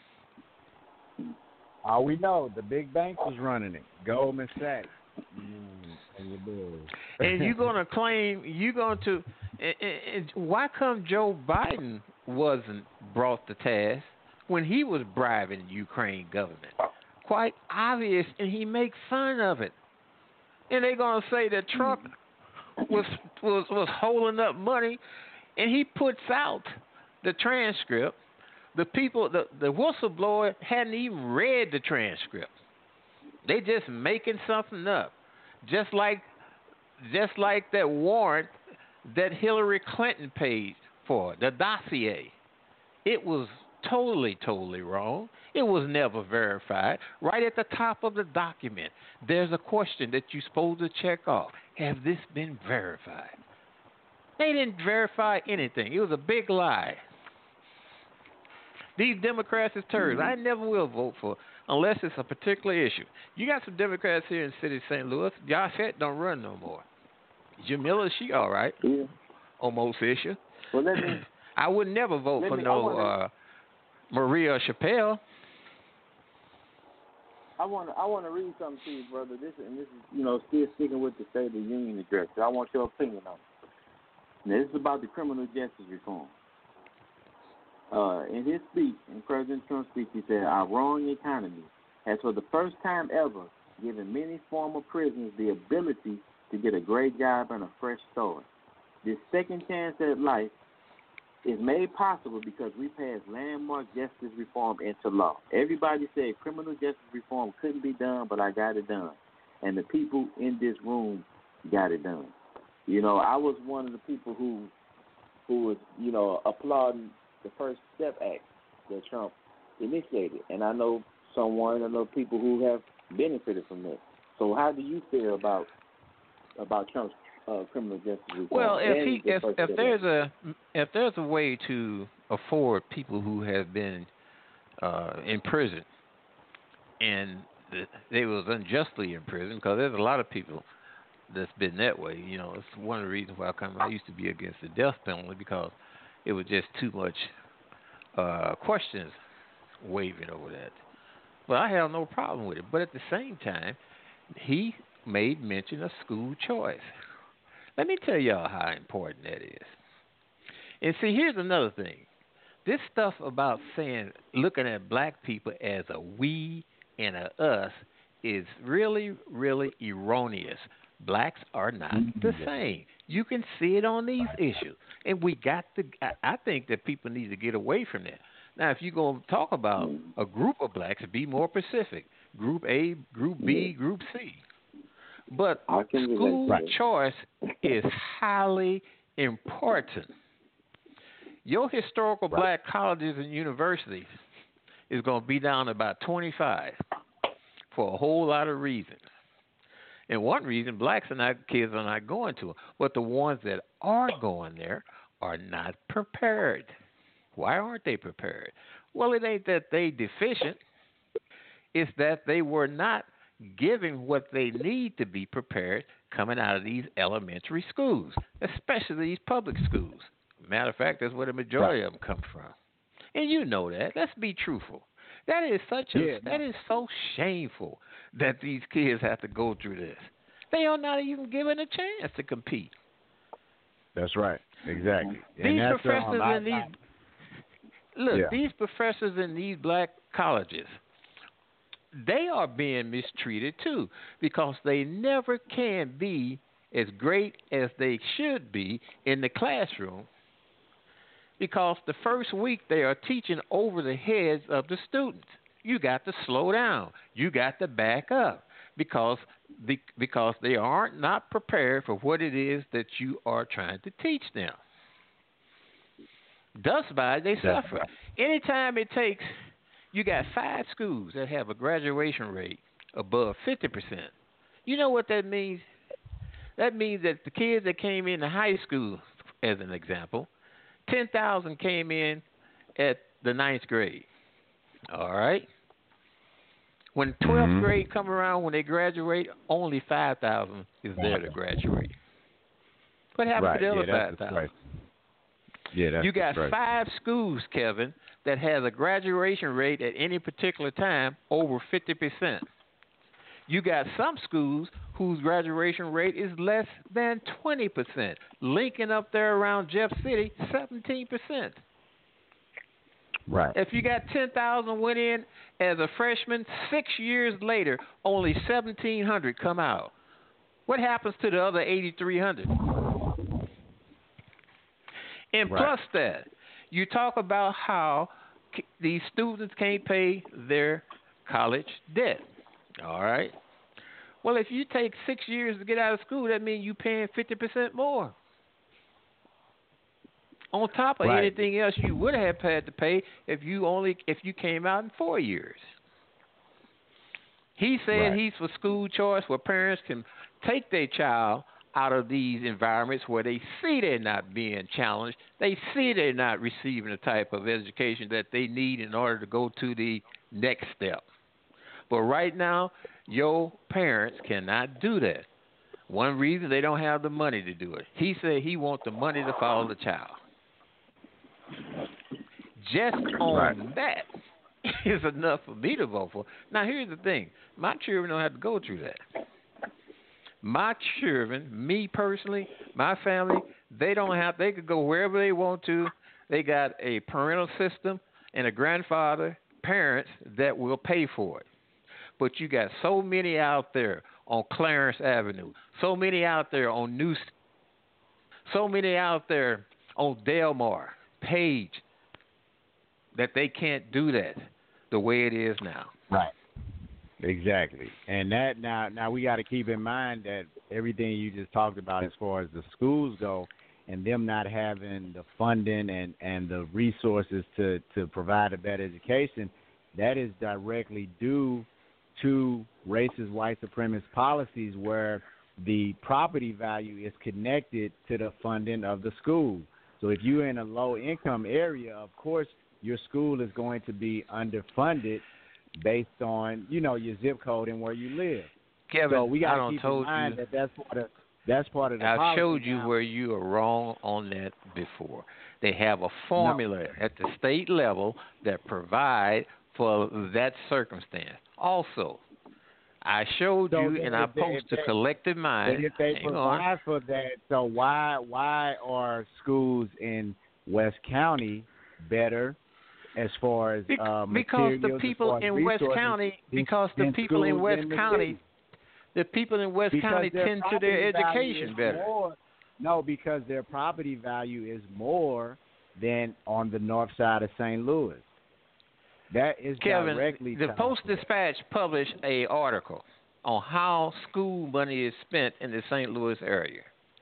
All we know, the big bank was running it. Goldman Sachs. Mm, and your bills.
And you're going to claim, you're going to, and, and, and why come Joe Biden wasn't brought to task when he was bribing the Ukraine government? Quite obvious, and he makes fun of it. And they're going to say that Trump was, was, was holding up money, and he puts out the transcript. The people, the, the whistleblower hadn't even read the transcript. They just making something up. Just like just like that warrant that Hillary Clinton paid for, the dossier. It was totally, totally wrong. It was never verified. Right at the top of the document, there's a question that you're supposed to check off. Have this been verified? They didn't verify anything. It was a big lie. These Democrats is turds. I never will vote for unless it's a particular issue. You got some Democrats here in the city of Saint Louis. Josh Fett don't run no more. Jamila, she all right.
Yeah.
Almost issue.
Well, let me.
I would never vote
Let
for
me- I
no
wanna-
uh, Maria Chappelle.
I want to. I want to read something to you, brother. This and this is, you know, still sticking with the State of the Union address. I want your opinion on it. Now, this is about the criminal justice reform. Uh, in his speech, in President Trump's speech, he said, "Our wrong economy has, for the first time ever, given many former prisoners the ability to get a great job and a fresh start. This second chance at life is made possible because we passed landmark justice reform into law. Everybody said criminal justice reform couldn't be done, but I got it done. And the people in this room got it done. You know, I was one of the people who who was, you know, applauding the First Step Act that Trump initiated. And I know someone. I know people who have benefited from that. So how do you feel about about Trump's uh, criminal justice reform?
Well, if
And
he
the
if
First
if
Amendment?
there's a if there's a way to afford people who have been uh, in prison and th- they was unjustly in prison, because there's a lot of people that's been that way. You know, it's one of the reasons why I, come, I used to be against the death penalty, because it was just too much uh, questions waving over that. But I have no problem with it. But at the same time, he made mention of school choice. Let me tell y'all how important that is. And see, here's another thing. This stuff about saying, looking at black people as a we and a us is really, really erroneous. Blacks are not the same. You can see it on these issues. And we got to, I, I think that people need to get away from that. Now, if you're going to talk about a group of blacks, be more specific. Group A, Group B, Group C. But school
right.
choice is highly important. Your historical
right.
black colleges and universities is going to be down to about twenty-five for a whole lot of reasons. And one reason, blacks are not, kids are not going to them. But the ones that are going there are not prepared. Why aren't they prepared? Well, it ain't that they deficient. It's that they were not given what they need to be prepared coming out of these elementary schools, especially these public schools. Matter of fact, that's where the majority right. of them come from. And you know that. Let's be truthful. That is such a yeah. that is so shameful that these kids have to go through this. They are not even given a chance to compete.
That's right. Exactly.
These
and that's,
professors
um,
in these look,
yeah.
these professors in these black colleges, they are being mistreated too, because they never can be as great as they should be in the classroom, because the first week they are teaching over the heads of the students. You got to slow down. You got to back up, because the, because they aren't not prepared for what it is that you are trying to teach them. Thus by they
That's
suffer.
right.
Anytime it takes, you got five schools that have a graduation rate above fifty percent. You know what that means? That means that the kids that came into high school, as an example, ten thousand came in at the ninth grade. All right? When twelfth
mm-hmm.
grade come around, when they graduate, only five thousand is there to graduate. What happened
right.
to the other
yeah,
five thousand?
Right. Yeah, that's
You got
right.
five schools, Kevin, that has a graduation rate at any particular time over fifty percent. You got some schools whose graduation rate is less than twenty percent. Lincoln up there around Jeff City, seventeen percent.
Right.
If you got ten thousand went in as a freshman, six years later, only seventeen hundred come out. What happens to the other eighty-three hundred? And
right.
plus that, you talk about how c- these students can't pay their college debt. All right? Well, if you take six years to get out of school, that means you're paying fifty percent more. On top of
right.
anything else you would have had to pay if you only if you came out in four years. He said
right.
he's for school choice, where parents can take their child out of these environments where they see they're not being challenged. They see they're not receiving the type of education that they need in order to go to the next step. But right now, your parents cannot do that. One reason, they don't have the money to do it. He said he wants the money to follow the child. Just on
right.
that is enough for me to vote for. Now, here's the thing. My children don't have to go through that. My children, me personally, my family, they don't have, they could go wherever they want to. They got a parental system and a grandfather, parents that will pay for it. But you got so many out there on Clarence Avenue, so many out there on New, so many out there on Delmar, Page, that they can't do that the way it is now.
Right. Exactly. And that now now we got to keep in mind that everything you just talked about as far as the schools go, and them not having the funding and, and the resources to, to provide a better education, that is directly due to racist white supremacist policies where the property value is connected to the funding of the school. So if you're in a low-income area, of course, your school is going to be underfunded based on, you know, your zip code and where you live.
Kevin,
so we got
to
keep
told
in mind
you,
that that's part of that's part of the
I
policy
showed you
now.
where you are wrong on that before. They have a formula
no.
at the state level that provide for that circumstance. Also, I showed
so
you, and I posted to Collective Mind.
If they
Hang
provide
on.
for that, so why why are schools in West County better as far as uh,
because the people in West County, because the people in West County, the people in West County tend to their education better.
More, no, because their property value is more than on the north side of Saint Louis. That is
Kevin,
directly.
The Post-Dispatch published a article on how school money is spent in the Saint Louis area.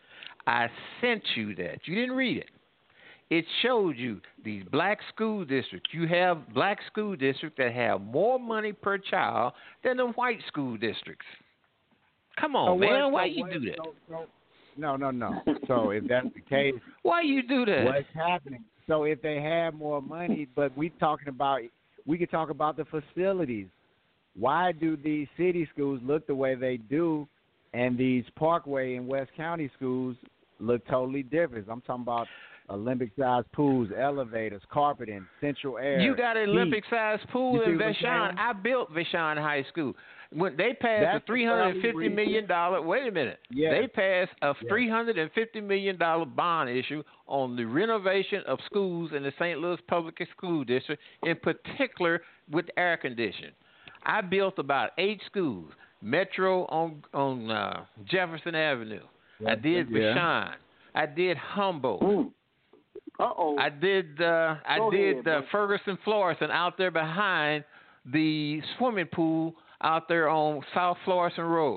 I sent you that. You didn't read it. It showed you these black school districts. You have black school districts that have more money per child than the white school districts. Come on,
so
man.
what,
Why
so
you
what,
do that?
So, so, no, no, no. So if that's the case,
why you do that?
What's happening? So if they have more money, but we talking about, we could talk about the facilities. Why do these city schools look the way they do, and these Parkway and West County schools look totally different? I'm talking about Olympic-sized pools, elevators, carpeting, central air.
You got an Olympic-sized pool in Vashon. I built Vashon High School. When they passed
That's
a three hundred fifty million dollars, wait a minute,
yes.
they passed a
yes.
three hundred fifty million dollars bond issue on the renovation of schools in the Saint Louis Public School District, in particular with air conditioning. I built about eight schools, Metro on on uh, Jefferson Avenue. Yes. I did Vashon. Yeah. I did Humboldt.
Mm. Uh-oh.
I did uh, I
Go
did
ahead,
uh, Ferguson Florissant out there behind the swimming pool out there on South Florissant Road.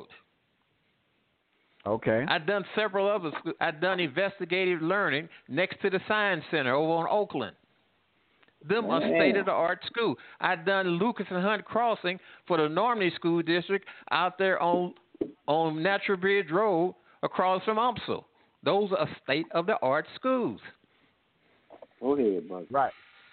Okay.
I've done several others. I've done investigative learning next to the Science Center over on Oakland. Them a state-of-the-art school. I've done Lucas and Hunt Crossing for the Normandy School District out there on on Natural Bridge Road across from U M S L. Those are state-of-the-art schools.
Go ahead, brother.
Right.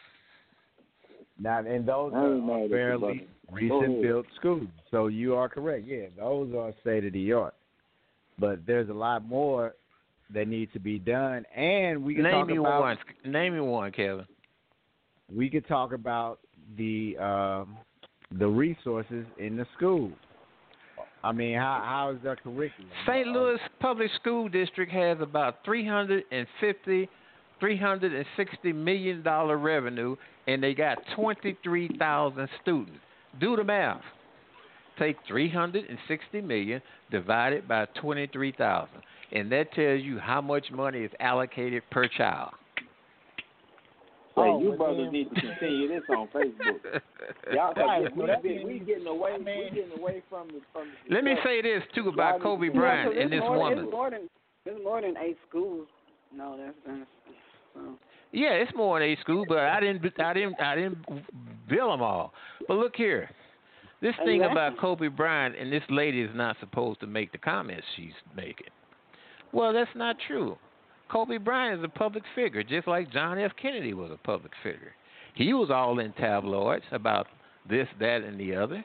Now, and those are fairly recent built schools. So you are correct. Yeah, those are state of the art. But there's a lot more that needs to be done. And we can
name
talk
me
about
one. Name me one, Kevin.
We could talk about the um, the resources in the school. I mean, how how is the curriculum?
Saint Louis Public School District has about three hundred fifty, three hundred sixty million dollar revenue, and they got twenty-three thousand students. Do the math. Take three hundred sixty million divided by twenty-three thousand, and that tells you how much money is allocated per child.
Hey,
oh,
you brothers
then,
need to continue this on Facebook. Y'all,
right,
we,
well,
we, we getting away. I mean, we getting away from the. From the
Let me say this too about Kobe Bryant
yeah,
and this
more,
woman.
It's more than it's more than eight schools. No, that's that's. So.
Yeah, it's more than eight schools, but I didn't, I didn't, I didn't bill them all. But look here, this thing
exactly.
about Kobe Bryant and this lady is not supposed to make the comments she's making. Well, that's not true. Kobe Bryant is a public figure, just like John F. Kennedy was a public figure. He was all in tabloids about this, that, and the other.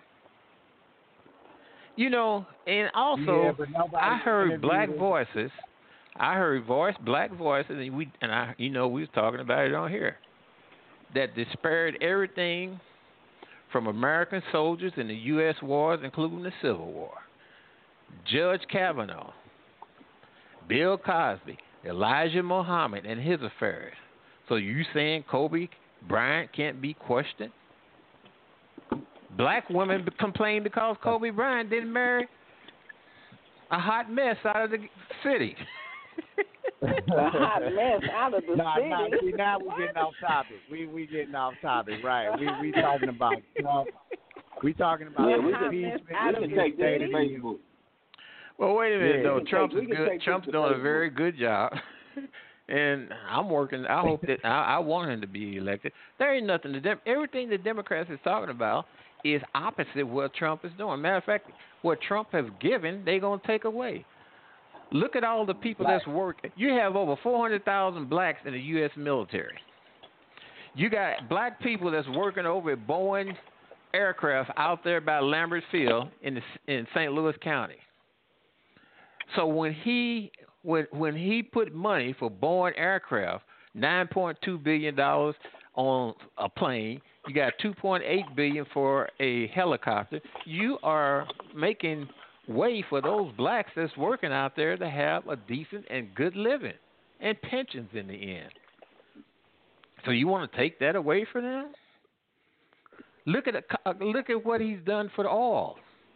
You know, and also
yeah,
I heard black voices. I heard voice, black voices, and we, and I, you know, we was talking about it on here, that disparaged everything from American soldiers in the U S wars, including the Civil War. Judge Kavanaugh, Bill Cosby, Elijah Muhammad, and his affairs. So you saying Kobe Bryant can't be questioned? Black women complain because Kobe Bryant didn't marry a hot mess out of the city.
A hot mess out of the
nah,
city.
Nah, see, now we're getting off topic. We we getting off topic, right? We we talking about Trump. We talking about
yeah, we
can,
we can take this to Facebook.
Well, wait a minute,
yeah,
though. Trump's
take,
good. Trump's doing a very good job. And I'm working. I hope that I, I want him to be elected. There ain't nothing. To dem- everything the Democrats is talking about is opposite what Trump is doing. Matter of fact, what Trump has given, they're gonna take away. Look at all the people that's working. You have over four hundred thousand blacks in the U S military. You got black people that's working over at Boeing aircraft out there by Lambert Field in the, in Saint Louis County. So when he when when he put money for Boeing aircraft, nine point two billion dollars on a plane, you got two point eight billion dollars for a helicopter. You are making way for those blacks that's working out there to have a decent and good living and pensions in the end. So you want to take that away from them? Look at the, look at what he's done for the oil.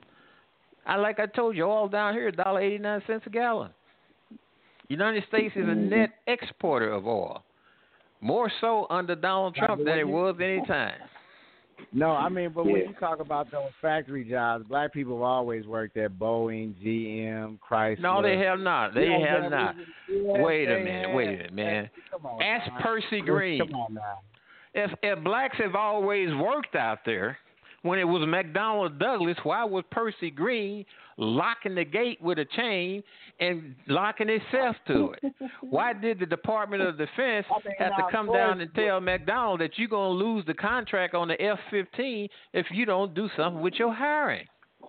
I like I told you, oil down here, one dollar and eighty-nine cents a gallon. United States is a net exporter of oil, more so under Donald Trump than it was any time.
No, I mean, but when you talk about those factory jobs, black people have always worked at Boeing, G M, Chrysler.
No, they have not. They
yeah,
have not.
Yeah,
wait a minute. Have. Wait a minute, man.
On,
Ask
man.
Percy Green.
Come on now.
If, if blacks have always worked out there, when it was McDonnell Douglas, why was Percy Green locking the gate with a chain and locking himself to it? Why did the Department of Defense I mean, have to come down and tell McDonnell that you're going to lose the contract on the F fifteen if you don't do something with your hiring?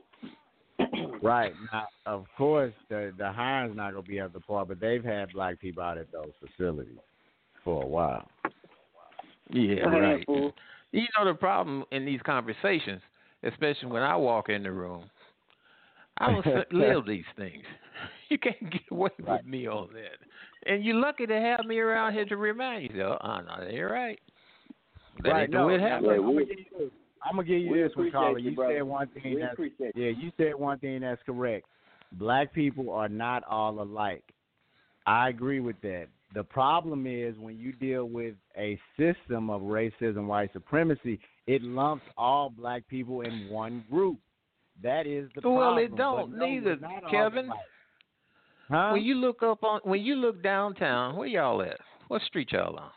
Right. Now, of course, the, the hiring's not going to be at the part, but they've had black people out at those facilities for a while.
Yeah, right. You know the problem in these conversations, especially when I walk in the room, I don't live these things. You can't get away
right.
with me on that. And you're lucky to have me around here to remind you, though. Oh, no, you're right. That
right.
ain't
No,
the way it happens.
I'm going to give you
we
this one, Carla. You,
you
said one thing
we
that's
yeah.
You said one thing that's correct. Black people are not all alike. I agree with that. The problem is when you deal with a system of racism, white supremacy, it lumps all black people in one group. That is the
well,
problem.
Well, it don't
no,
neither, Kevin.
Huh?
When you look up on, when you look downtown, where y'all at? What street y'all on?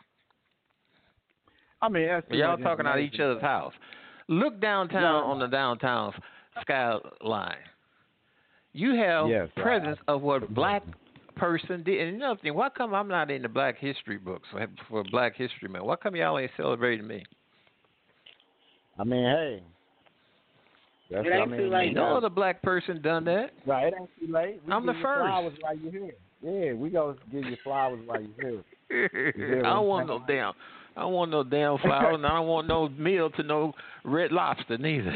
I mean, that's
y'all talking out each other's house. Look downtown no. on the downtown skyline. You have
yes,
presence
right.
of what black person did. And another thing, why come I'm not in the Black History books for, for Black History Month? Why come y'all ain't celebrating me?
I mean, hey.
That's it ain't I mean, too late.
No other black person done that.
Right, it ain't too late. We
I'm the first.
Flowers while you're here. Yeah, we gonna give you flowers while you're here. You
I don't want no damn. I don't want no damn flowers, and I don't want no meal to no Red Lobster neither.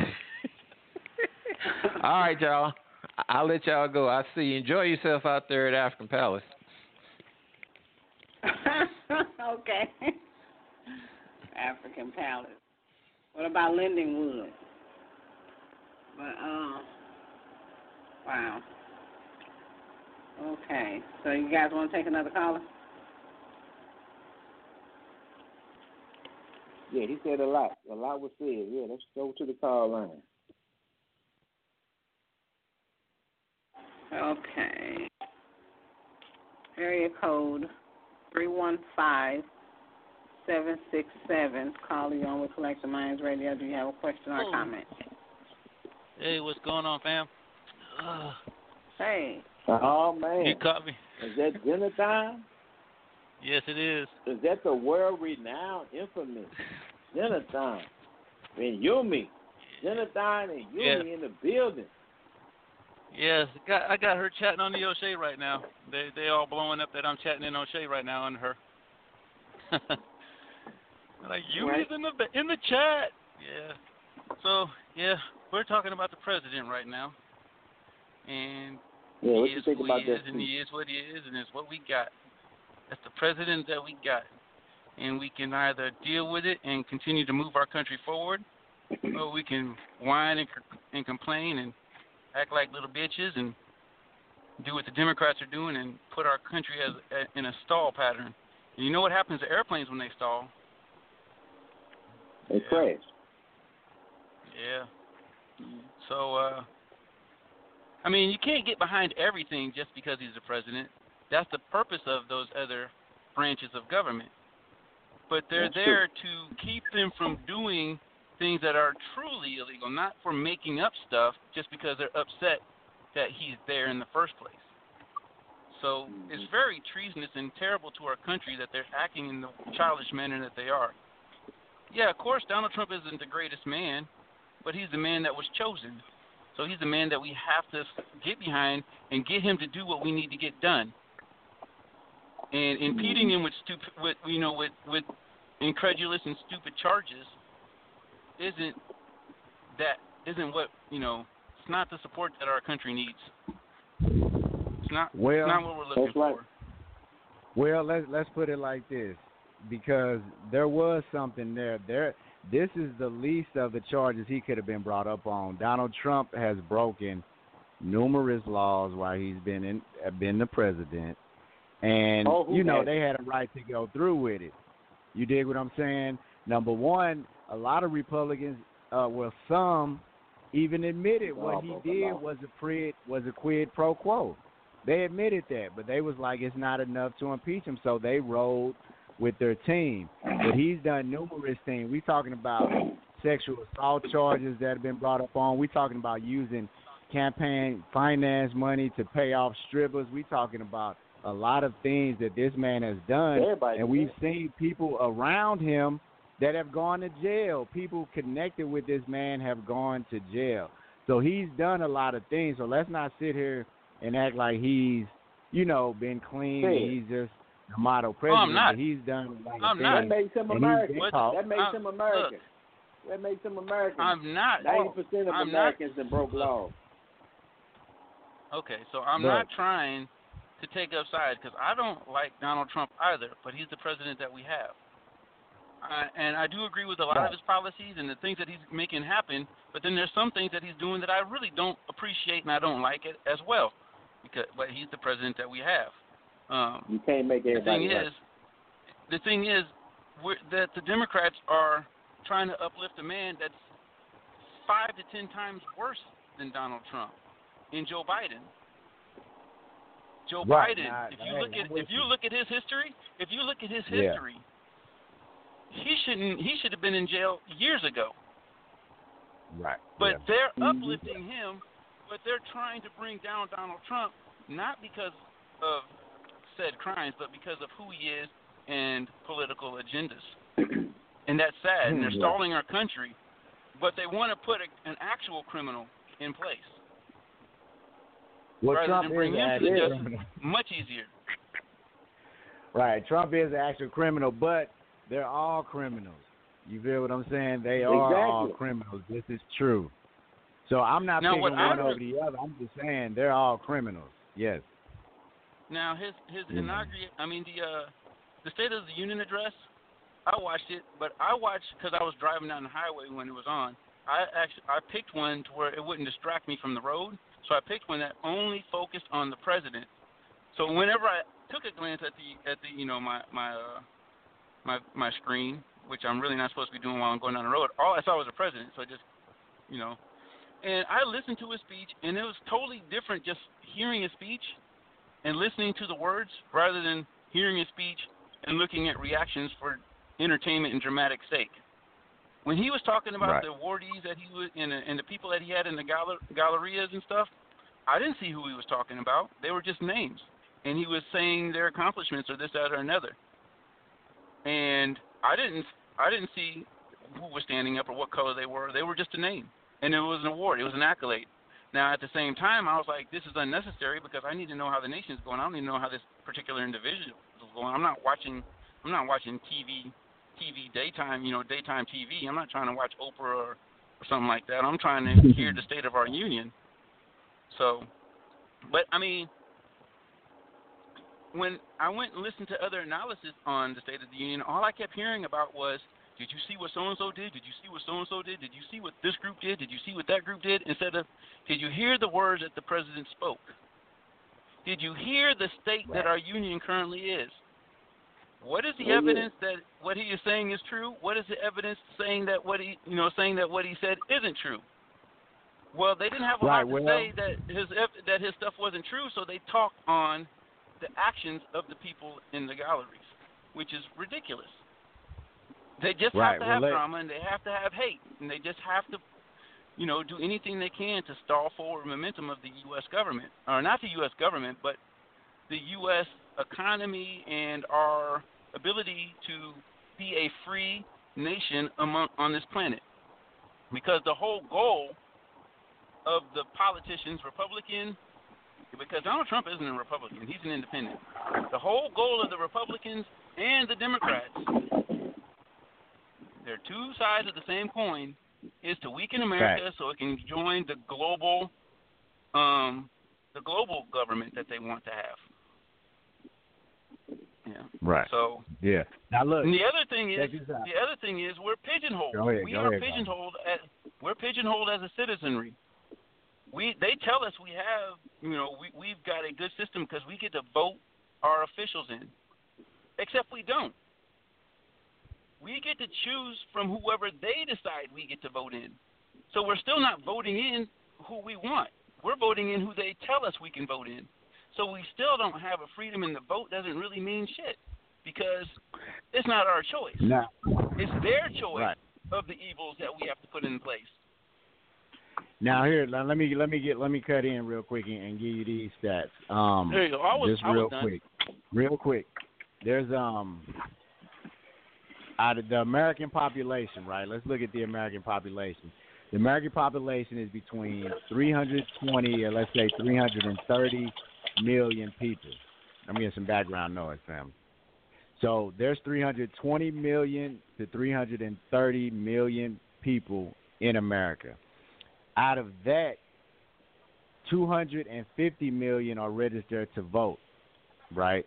All right, y'all. I'll let y'all go. I see you. Enjoy yourself out there at African Palace.
Okay. African Palace. What about Lindenwood? But, um, wow. Okay. So you guys want to take another caller?
Yeah, he said a lot. A lot was said. Yeah, let's go to the call line.
Okay. Area code three one five, seven six seven. Call you on with Collective Minds Radio. Do you have a question or a comment?
Hey, what's going on, fam? Uh,
hey.
Oh, man.
You caught me.
Is that dinner time?
Yes, it is.
Is that the world-renowned, infamous dinner time? And Yumi. Dinner time and Yumi yeah. in the building.
Yes, got, I got her chatting on the O'Shea right now. They they all blowing up that I'm chatting in O'Shea right now on her. Like, Yumi's right. in the in the chat. Yeah. So, yeah, we're talking about the president right now. And
yeah, what
he
you
is
think
who
about
he
that
is, and he is what he is, and it's what we got. That's the president that we got. And we can either deal with it and continue to move our country forward, or we can whine and, and complain and act like little bitches and do what the Democrats are doing and put our country as a, in a stall pattern. And you know what happens to airplanes when they stall?
They
yeah.
crash.
Yeah. So, uh, I mean, you can't get behind everything just because he's the president. That's the purpose of those other branches of government. But they're
That's
there true. to keep them from doing things that are truly illegal, not for making up stuff just because they're upset that he's there in the first place. So mm-hmm. it's very treasonous and terrible to our country that they're acting in the childish manner that they are. Yeah, of course, Donald Trump isn't the greatest man, but he's the man that was chosen. So he's the man that we have to get behind and get him to do what we need to get done. And impeding him with stupid, with you know, with with incredulous and stupid charges isn't that isn't what you know. It's not the support that our country needs. It's not.
Well,
it's not what we're looking
right.
for.
Well, let's let's put it like this, because there was something there. There, this is the least of the charges he could have been brought up on. Donald Trump has broken numerous laws while he's been in been the president. And,
oh,
you know,
has?
they had a right to go through with it. You dig what I'm saying? Number one, a lot of Republicans, uh, well, some even admitted what he did was a, pre, was a quid pro quo. They admitted that, but they was like, it's not enough to impeach him, so they rolled with their team. But he's done numerous things. We're talking about sexual assault charges that have been brought up on. We're talking about using campaign finance money to pay off strippers. We're talking about a lot of things that this man has done,
Everybody
and we've seen people around him that have gone to jail. People connected with this man have gone to jail. So he's done a lot of things. So let's not sit here and act like he's, you know, been clean.
Hey.
He's just the model president.
Oh, I'm not.
But he's done a lot
I'm
of
not.
things.
That makes him
and
American.
he's been caught.
That makes
I'm,
him American.
look,
that makes him American.
I'm not.
Ninety percent of
I'm
Americans
not,
that broke laws.
Okay, so I'm
Look.
not trying to take up sides because I don't like Donald Trump either, but he's the president that we have. Uh, and I do agree with a lot
right.
of his policies and the things that he's making happen, but then there's some things that he's doing that I really don't appreciate and I don't like it as well. Because, but he's the president that we have. Um,
You can't make
the
everybody
thing
right.
is, the thing is we're, that the Democrats are trying to uplift a man that's five to ten times worse than Donald Trump in Joe Biden. Joe
Right.
Biden,
Nah,
if you
hey,
look at
I'm with
if you
you.
look at his history, if you look at his
Yeah.
history, he shouldn't he should have been in jail years ago.
Right.
But
yeah.
they're
Mhm.
uplifting him, but they're trying to bring down Donald Trump not because of said crimes, but because of who he is and political agendas. And that's sad. And they're
Yeah.
stalling our country, but they want to put a, an actual criminal in place.
Well,
rather
Trump
than bring
is
him
an
to the
actual
justice,
criminal.
much easier.
Right. Trump is an actual criminal, but they're all criminals. You feel what I'm saying? They are
Exactly.
all criminals. This is true. So I'm not
Now,
picking
what
one
I-
over the other. I'm just saying they're all criminals. Yes.
Now his his
Mhm.
inauguration, I mean the uh, the State of the Union address, I watched it, but I watched because I was driving down the highway when it was on. I actually I picked one to where it wouldn't distract me from the road, so I picked one that only focused on the president. So whenever I took a glance at the at the you know my my uh, my my screen, which I'm really not supposed to be doing while I'm going down the road, all I saw was the president. So I just you know, and I listened to his speech, and it was totally different just hearing his speech and listening to the words rather than hearing his speech and looking at reactions for entertainment and dramatic sake. When he was talking about
Right.
the awardees that he was and, and the people that he had in the gal- gallerias and stuff, I didn't see who he was talking about. They were just names, and he was saying their accomplishments or this, that, or another. And I didn't, I didn't see who was standing up or what color they were. They were just a name, and it was an award. It was an accolade. Now, at the same time, I was like, this is unnecessary because I need to know how the nation's going. I don't need to know how this particular individual is going. I'm not watching. I'm not watching T V, T V daytime. You know, daytime T V. I'm not trying to watch Oprah or, or something like that. I'm trying to hear the state of our union. So, but I mean, when I went and listened to other analysis on the State of the Union, all I kept hearing about was, did you see what so-and-so did? Did you see what so-and-so did? Did you see what this group did? Did you see what that group did? Instead of, did you hear the words that the president spoke? Did you hear the state that our union currently is? What is the
Oh, yeah.
evidence that what he is saying is true? What is the evidence saying that what he, you know, saying that what he said isn't true? Well, they didn't have a
Right,
lot to
well-
say that his ev- that his stuff wasn't true, so they talked on the actions of the people in the galleries. which is ridiculous. They just
right.
have to
well,
have
let...
drama, and they have to have hate, and they just have to, you know, do anything they can to stall forward momentum of the U S government, or not the U S government, but the U S economy and our ability to be a free nation among, on this planet. Because the whole goal of the politicians, Republican, because Donald Trump isn't a Republican, he's an independent. The whole goal of the Republicans and the Democrats, they're two sides of the same coin, is to weaken America right. so it can join the global, um, the global government that they want to have. Yeah.
Right.
So.
Yeah. Now look.
And the other thing is, the other thing is, we're pigeonholed.
Go ahead,
we
go
are
ahead,
pigeonholed. As, we're pigeonholed as a citizenry. We they tell us we have, you know, we we've got a good system because we get to vote our officials in, except we don't. We get to choose from whoever they decide we get to vote in. So we're still not voting in who we want. We're voting in who they tell us we can vote in. So we still don't have a freedom, and the vote doesn't really mean shit because it's not our choice.
No.
It's their choice
right.
of the evils that we have to put in place.
Now here, let me let me get let me cut in real quick and, and give you these stats. Um,
there you go. I was,
just
I
real
was done.
quick, real quick. There's um out of the American population, right? Let's look at the American population. The American population is between three hundred twenty and let's say three hundred thirty million people. I'm getting some background noise, family. So there's three hundred twenty million to three hundred thirty million people in America. Out of that, two hundred fifty million are registered to vote, right?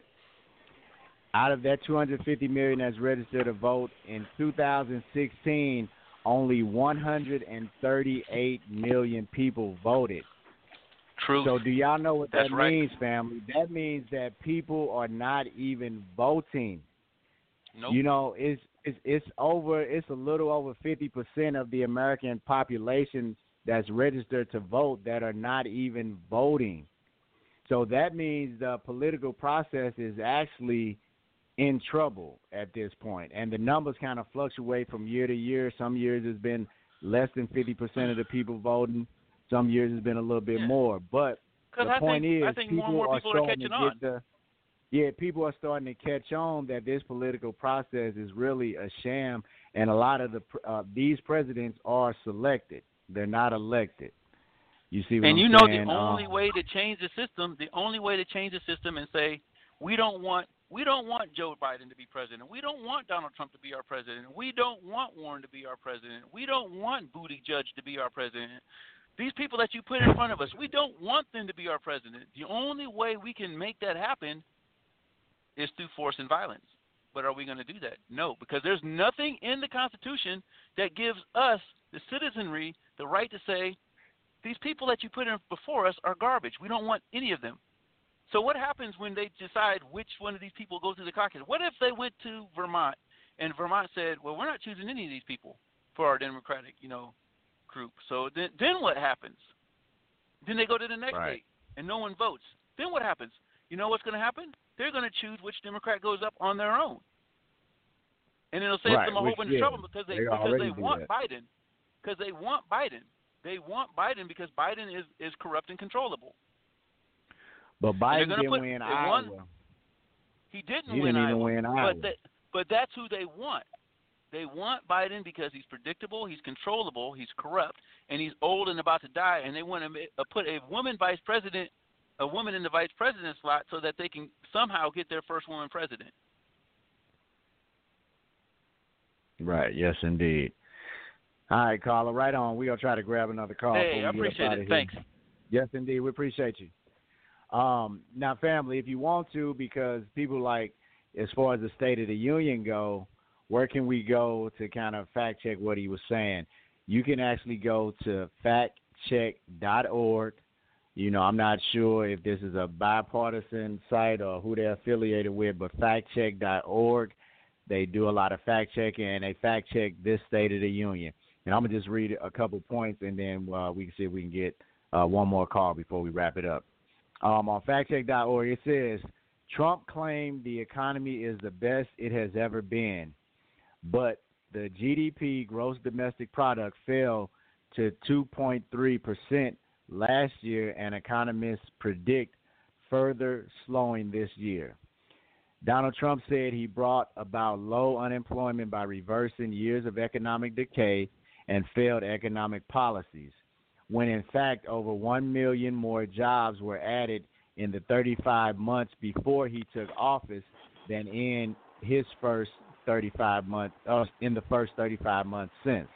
Out of that two hundred fifty million that's registered to vote, in two thousand sixteen, only one hundred thirty-eight million people voted.
True.
So do y'all know what
That's
that
right.
means, family? That means that people are not even voting.
Nope.
You know, it's it's it's over. It's a little over fifty percent of the American population that's registered to vote that are not even voting. So that means the political process is actually in trouble at this point. And the numbers kind of fluctuate from year to year. Some years it's been less than fifty percent of the people voting. Some years it's been a little bit
yeah.
more. But the
I
point
think,
is,
I think
people
more and more
are
people
starting
are catching
to
on.
get the yeah, people are starting to catch on that this political process is really a sham, and a lot of the uh, these presidents are selected. They're not elected. You see what
and
I'm
you know
saying?
the only
um,
way to change the system, the only way to change the system and say we don't want we don't want Joe Biden to be president. We don't want Donald Trump to be our president. We don't want Warren to be our president. We don't want Buttigieg to be our president. These people that you put in front of us, we don't want them to be our president. The only way we can make that happen is through force and violence. But are we going to do that? No, because there's nothing in the Constitution that gives us, the citizenry, the right to say, these people that you put in before us are garbage. We don't want any of them. So what happens when they decide which one of these people goes to the caucus? What if they went to Vermont and Vermont said, well, we're not choosing any of these people for our Democratic, you know, group. So then, then what happens? Then they go to the next
right.
state and no one votes. Then what happens? You know what's going to happen? They're going to choose which Democrat goes up on their own. And it'll save
right,
them a whole
which,
bunch
yeah,
of trouble because they,
they
because they want
that.
Biden. Because they want Biden. They want Biden because Biden is, is corrupt and controllable.
But Biden didn't
put,
win
Iowa.
Won,
he didn't
he
win
didn't
Iowa.
even win Iowa.
But, they, but that's who they want. They want Biden because he's predictable, he's controllable, he's corrupt, and he's old and about to die. And they want to put a woman vice president, a woman in the vice president slot, so that they can somehow get their first woman president.
Right. Yes, indeed. All right, caller, right on. We're going to try to grab another call.
Hey, I appreciate it. Thanks.
Yes, indeed. We appreciate you. Um, now, family, if you want to, because people like, as far as the State of the Union go, where can we go to kind of fact check what he was saying? You can actually go to fact check dot org. You know, I'm not sure if this is a bipartisan site or who they're affiliated with, but fact check dot org. They do a lot of fact checking, and they fact check this State of the Union. And I'm going to just read a couple points, and then uh, we can see if we can get uh, one more call before we wrap it up. Um, on fact check dot org, it says, Trump claimed the economy is the best it has ever been, but the G D P, gross domestic product, fell to two point three percent last year, and economists predict further slowing this year. Donald Trump said he brought about low unemployment by reversing years of economic decay and failed economic policies, when in fact over one million more jobs were added in the thirty-five months before he took office than in his first thirty-five months, uh, in the first thirty-five months since.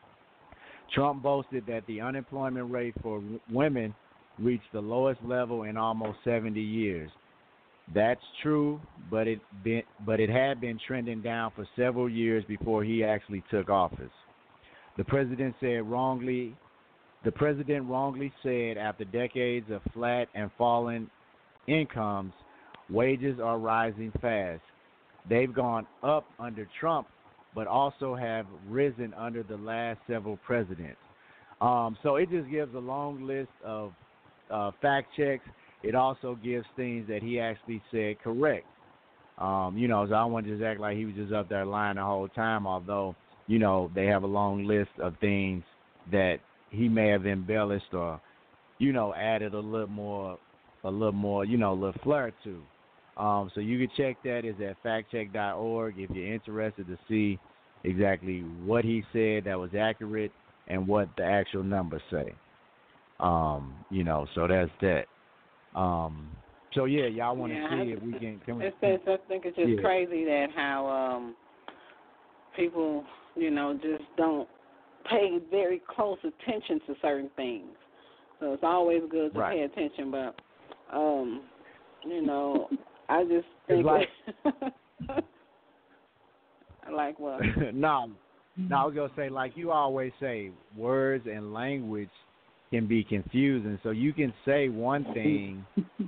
Trump boasted that the unemployment rate for women reached the lowest level in almost seventy years. That's true, but it been, but it had been trending down for several years before he actually took office. The president said wrongly. The president wrongly said after decades of flat and falling incomes, wages are rising fast. They've gone up under Trump, but also have risen under the last several presidents. Um, so it just gives a long list of uh, fact checks. It also gives things that he actually said correct. Um, you know, so I don't want to just act like he was just up there lying the whole time, although, you know, they have a long list of things that he may have embellished or, you know, added a little more, a little more, you know, a little flair to. Um, so you can check that. It's at fact check dot org if you're interested to see exactly what he said that was accurate and what the actual numbers say. Um, you know, so that's that. Um, so yeah, y'all want to
yeah,
see if we can. can we,
it's, it's, I think it's just
yeah.
crazy that how um, people, you know, just don't pay very close attention to certain things. So it's always good to
right.
pay attention, but um, you know, I just think
like,
that like what?
no, no, I was gonna say, like you always say, words and language can be confusing. So you can say one thing,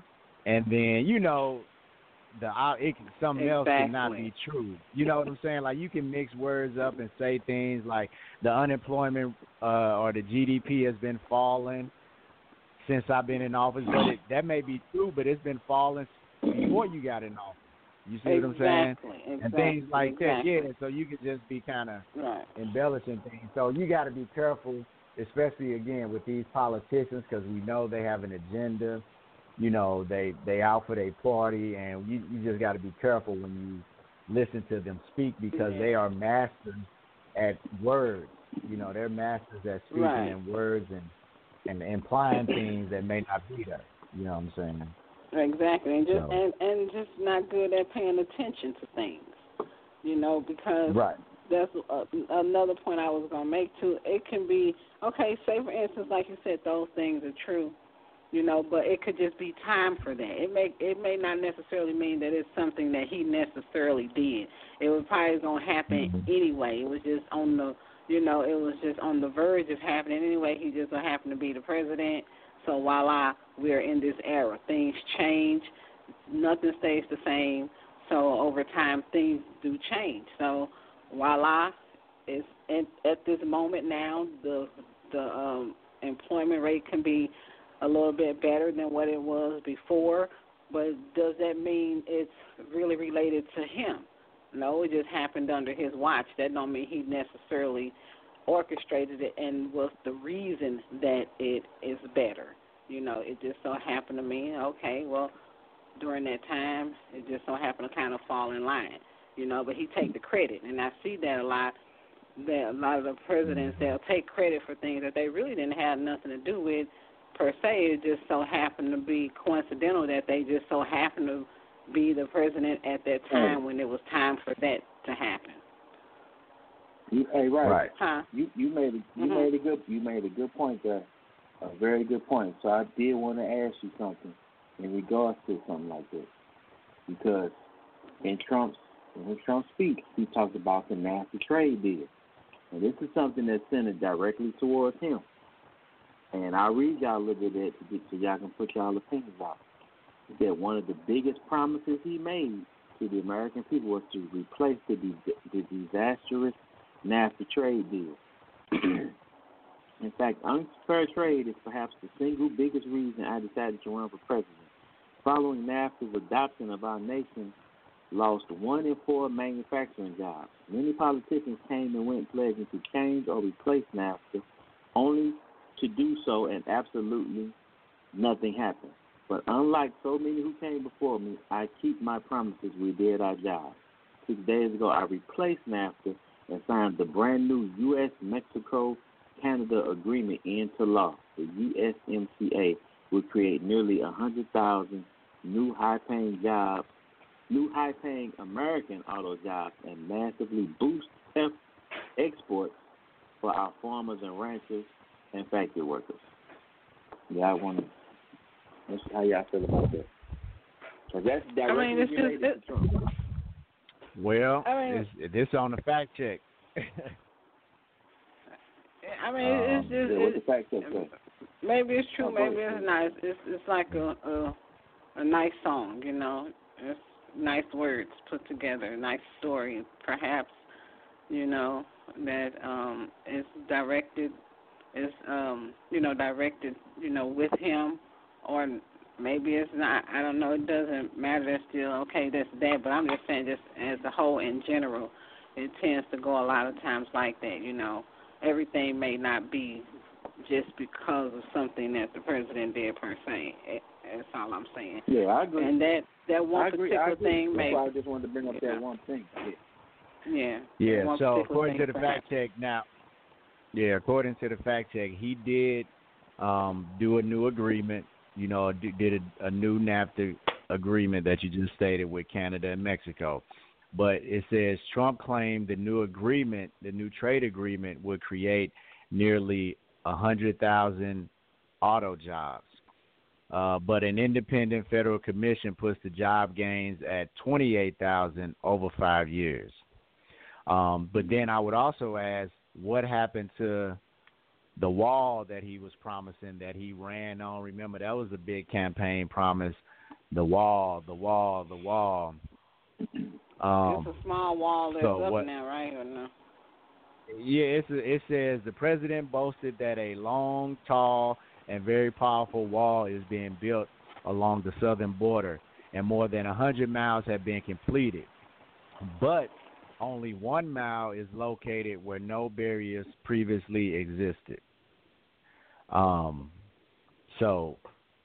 and then you know, the it can, something
exactly.
else cannot be true. You know what I'm saying? Like you can mix words up and say things like the unemployment uh, or the G D P has been falling since I've been in office, but it, that may be true, but it's been falling before you got in office. You see
exactly,
what I'm saying?
Exactly.
And things like
exactly.
that, yeah. So you could just be kind of
right.
embellishing things. So you got to be careful, especially again with these politicians, because we know they have an agenda. You know, they they out for their party, and you you just got to be careful when you listen to them speak, because
yeah.
they are masters at words. You know, they're masters at speaking
right.
in words and and implying things that may not be there. You know what I'm saying?
Exactly, and just
so.
and, and just not good at paying attention to things. You know, because
right.
that's uh, another point I was gonna make too. It can be okay. Say for instance, like you said, those things are true. You know, but it could just be time for that. It may it may not necessarily mean that it's something that he necessarily did. It was probably gonna happen
mm-hmm.
anyway. It was just on the you know, it was just on the verge of happening anyway. He just so happened to be the president. So voila, we're in this era. Things change. Nothing stays the same. So over time, things do change. So voila, it's at, at this moment now, the the um, employment rate can be a little bit better than what it was before. But does that mean it's really related to him? No, it just happened under his watch. That don't mean he necessarily orchestrated it and was the reason that it is better. You know, it just so happened to me, okay, well, during that time, it just so happened to kind of fall in line, you know, but he take the credit. And I see that a lot, that a lot of the presidents, they'll take credit for things that they really didn't have nothing to do with per se. It just so happened to be coincidental that they just so happened to be the president at that time when it was time for that to happen.
You, hey, right.
right.
Huh?
You you made a, you
mm-hmm.
made a good you made a good point there, a very good point. So I did want to ask you something in regards to something like this, because in Trump's in his Trump speech he talked about the NAFTA trade deal, and this is something that's centered directly towards him. And I'll read y'all a little bit of that so y'all can put y'all opinions out. He said one of the biggest promises he made to the American people was to replace the, the disastrous NAFTA trade deal. In fact, unfair trade is perhaps the single biggest reason I decided to run for president. following NAFTA's adoption of our nation, lost one in four manufacturing jobs. Many politicians came and went pledging to change or replace NAFTA, only to do so and absolutely nothing happened. But unlike so many who came before me, I keep my promises. We did our job. Six days ago, I replaced NAFTA and signed the brand new U S Mexico Canada agreement into law. The U S M C A will create nearly one hundred thousand new high-paying jobs, new high-paying American auto jobs, and massively boost exports for our farmers and ranchers and factory workers. Yeah, I want to. That's how y'all feel about that. Cause that's directly
I mean, it's
related
just,
to Trump.
Well,
I mean,
it's, this on the fact check.
I mean, it's
Um,
just
Yeah, what's the
it's,
fact check say?
maybe it's true,
Oh,
maybe
go ahead.
it's not. It's it's like a, a a nice song, you know. It's nice words put together, a nice story, perhaps, you know, that um is directed is um you know directed you know with him, or maybe it's not. I don't know. It doesn't matter. That's still okay. That's that. But I'm just saying, just as a whole in general, it tends to go a lot of times like that. You know, everything may not be just because of something that the president did per se. That's all I'm saying.
Yeah, I agree.
And that that one
I agree. I
particular
agree.
thing
That's
may.
why I just wanted to bring up
Yeah.
that one thing. Yeah.
Yeah.
Yeah,
one
so
particular
according to
thing
the
perhaps.
fact check now, yeah, according to the fact check, he did um, do a new agreement, you know, d- did a, a new NAFTA agreement that you just stated with Canada and Mexico. But it says Trump claimed the new agreement, the new trade agreement, would create nearly one hundred thousand auto jobs. Uh, but an independent federal commission puts the job gains at twenty-eight thousand over five years. Um, but then I would also ask, what happened to the wall that he was promising that he ran on? Remember, that was a big campaign promise. The wall, the wall, the wall. Um,
It's a small wall that's
so
up
what-
now, right? Or no?
yeah, it's a, it says the president boasted that a long, tall, and very powerful wall is being built along the southern border, and more than one hundred miles have been completed. But only one mile is located where no barriers previously existed. Um, so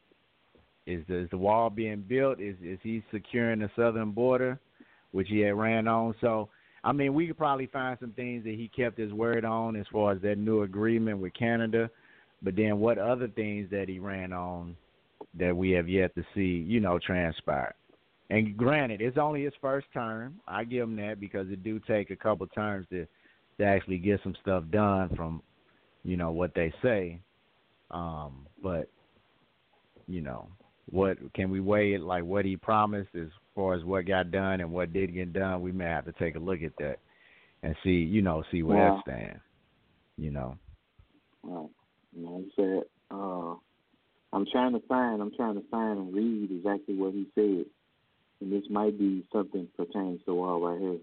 is the, is the wall being built? Is is he securing the southern border, which he had ran on? So, I mean, we could probably find some things that he kept his word on as far as that new agreement with Canada. But then what other things that he ran on that we have yet to see, you know, transpire? And granted, it's only his first term. I give him that because it do take a couple terms to, to actually get some stuff done from, you know, what they say. Um, but, you know, what can we weigh it like what he promised as far as what got done and what did get done? We may have to take a look at that and see, you know, see where
Yeah.
that stands, you know.
Right. You know, he said, uh, I'm trying to find, I'm trying to find and read exactly what he said. And this might be something pertains to all right here.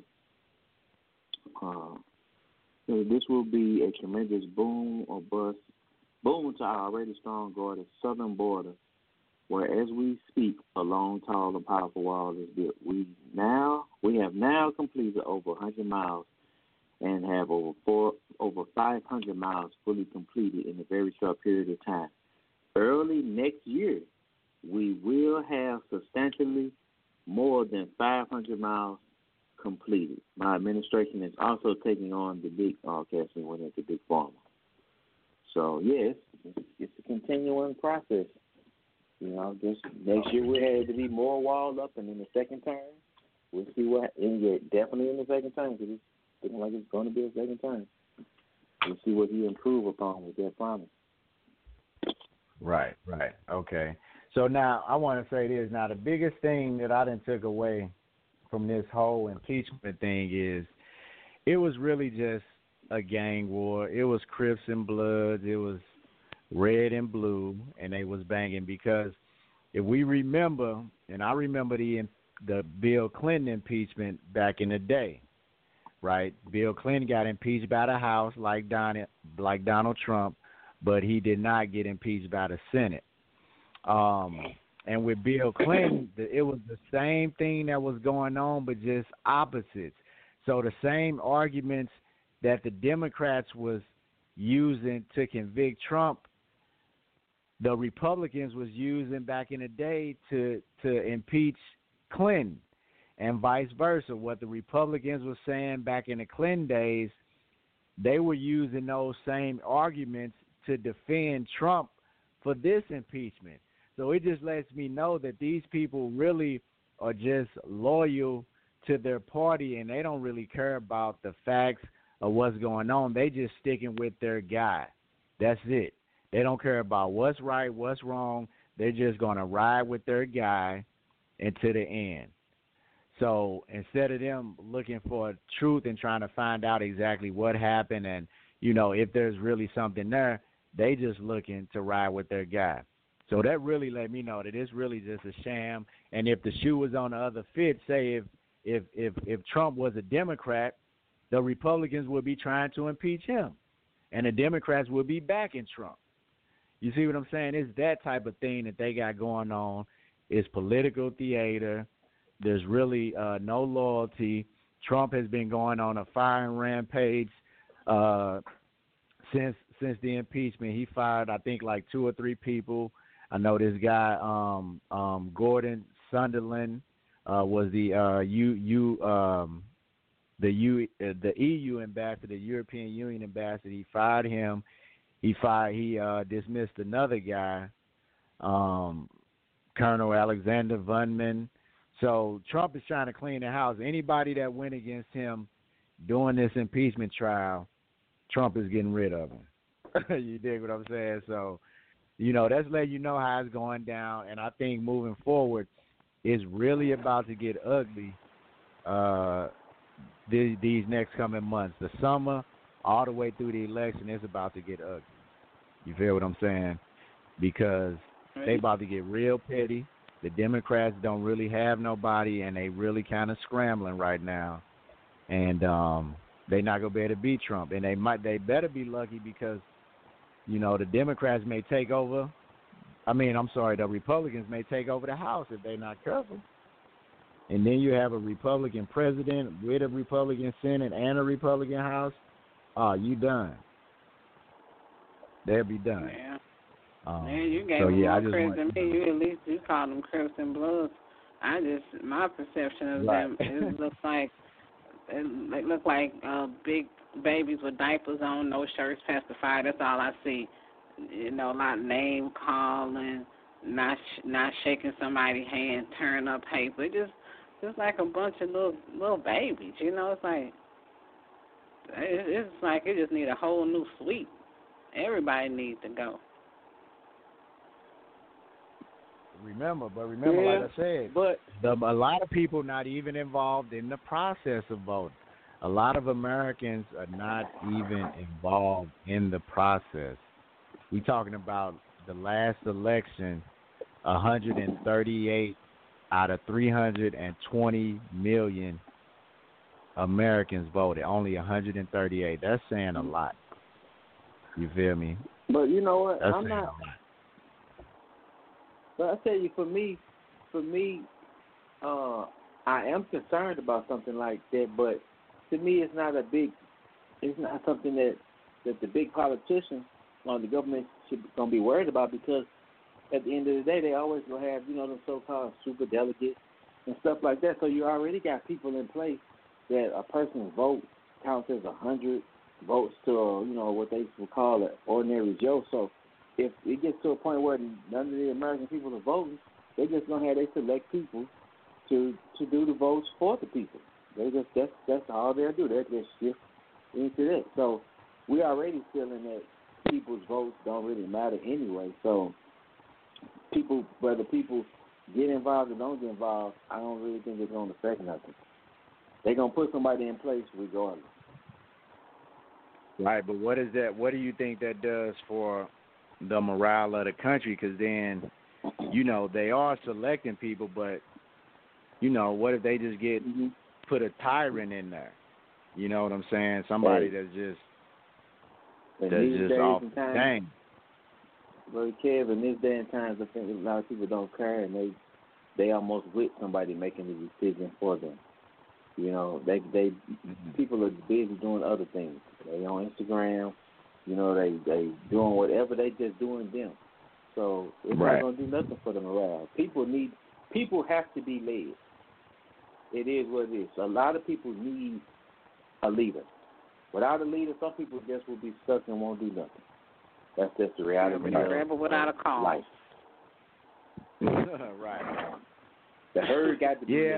Uh, so this will be a tremendous boom or bust, boom to our already strong guarded southern border, where as we speak, a long, tall, and powerful wall is built. We now, we have now completed over one hundred miles and have over four, over five hundred miles fully completed in a very short period of time. Early next year, we will have substantially more than five hundred miles completed. My administration is also taking on the big, uh, casting went into big pharma. So, yes, it's, it's a continuing process. You know, just next year we had to be more walled up, and in the second term, we'll see what, and yeah, definitely in the second term, because it's looking like it's going to be a second term. We'll see what he improve upon with that promise.
Right, right. Okay. So now I want to say this. Now the biggest thing that I done took away from this whole impeachment thing is it was really just a gang war. It was Crips and Bloods. It was red and blue, and they was banging because if we remember, and I remember the the Bill Clinton impeachment back in the day, right? Bill Clinton got impeached by the House like Donald, like Donald Trump, but he did not get impeached by the Senate. Um, And with Bill Clinton, it was the same thing that was going on, but just opposites. So the same arguments that the Democrats was using to convict Trump, the Republicans was using back in the day to to impeach Clinton, and vice versa. What the Republicans were saying back in the Clinton days, they were using those same arguments to defend Trump for this impeachment. So it just lets me know that these people really are just loyal to their party, and they don't really care about the facts of what's going on. They just sticking with their guy. That's it. They don't care about what's right, what's wrong. They're just going to ride with their guy until the end. So instead of them looking for truth and trying to find out exactly what happened and, you know, if there's really something there, they just looking to ride with their guy. So that really let me know that it's really just a sham. And if the shoe was on the other foot, say if if if, if Trump was a Democrat, the Republicans would be trying to impeach him, and the Democrats would be backing Trump. You see what I'm saying? It's that type of thing that they got going on. It's political theater. There's really uh, no loyalty. Trump has been going on a firing rampage uh, since since the impeachment. He fired, I think, like two or three people. I know this guy, um, um, Gordon Sunderland, uh, was the uh, U, U, um, the U, uh, the E U ambassador, the European Union ambassador. He fired him. He fired. He uh, dismissed another guy, um, Colonel Alexander Vundman. So Trump is trying to clean the house. Anybody that went against him during this impeachment trial, Trump is getting rid of him. You dig what I'm saying? So, you know, that's letting you know how it's going down. And I think moving forward, it's really about to get ugly uh, these, these next coming months. The summer, all the way through the election, it's about to get ugly. You feel what I'm saying? Because they about to get real petty. The Democrats don't really have nobody, and they really kind of scrambling right now. And um, they're not going to be able to beat Trump. And they might, they better be lucky because, you know, the Democrats may take over. I mean, I'm sorry, the Republicans may take over the House if they're not careful. And then you have a Republican president with a Republican Senate and a Republican House. Oh, you done. They'll be done.
Yeah.
Um,
Man, you gave
so,
them
yeah,
more
I just
credit
want,
than me. You at least you called them Crips and Bloods. I just my perception of
right.
them it looks like it, they look like uh, big babies with diapers on, no shirts past the fire. That's all I see. You know, a lot of name calling, not sh- not shaking somebody's hand, tearing up paper. It just just like a bunch of little little babies. You know, it's like it, it's like it just need a whole new suite. Everybody needs to go.
Remember, but remember,
yeah,
like I said,
but
the, a lot of people not even involved in the process of voting. A lot of Americans are not even involved in the process. We're talking about the last election, one hundred thirty-eight out of three hundred twenty million Americans voted. Only one hundred thirty-eight. That's saying a lot. You feel me?
but you know what?
That's
I'm
saying
not.
a lot.
But I tell you, for me, for me, uh, I am concerned about something like that. But to me, it's not a big. It's not something that that the big politicians or the government should gonna be worried about, because at the end of the day, they always will have, you know, the so-called super delegates and stuff like that. So you already got people in place that a person's vote counts as a hundred votes to, you know, what they would call an ordinary Joe. So if it gets to a point where none of the American people are voting, they're just gonna have they select people to to do the votes for the people. They just that's that's all they'll do. They just shift into that. So we already feeling that people's votes don't really matter anyway. So people, whether people get involved or don't get involved, I don't really think it's gonna affect nothing. They're gonna put somebody in place regardless.
Right, but what is that? What do you think that does for the morale of the country? Because then, you know, they are selecting people, but, you know, what if they just get
Mm-hmm.
put a tyrant in there? You know what I'm saying? Somebody
Right.
that's just
In
that's
these
just
days
off
and
the
times,
game.
Brother Kev, in this day and times, I think a lot of people don't care, and they they almost with somebody making the decision for them. You know, they they mm-hmm. people are busy doing other things. They on Instagram, you know, they they doing whatever they just doing them. So it's
right.
not gonna do nothing for the morale. People need people have to be led. It is what it is. A lot of people need a leader. Without a leader, some people just will be stuck and won't do nothing. That's just the reality
yeah,
of
rebel without a cause.
Life.
right.
The herd got to be
yeah.
led.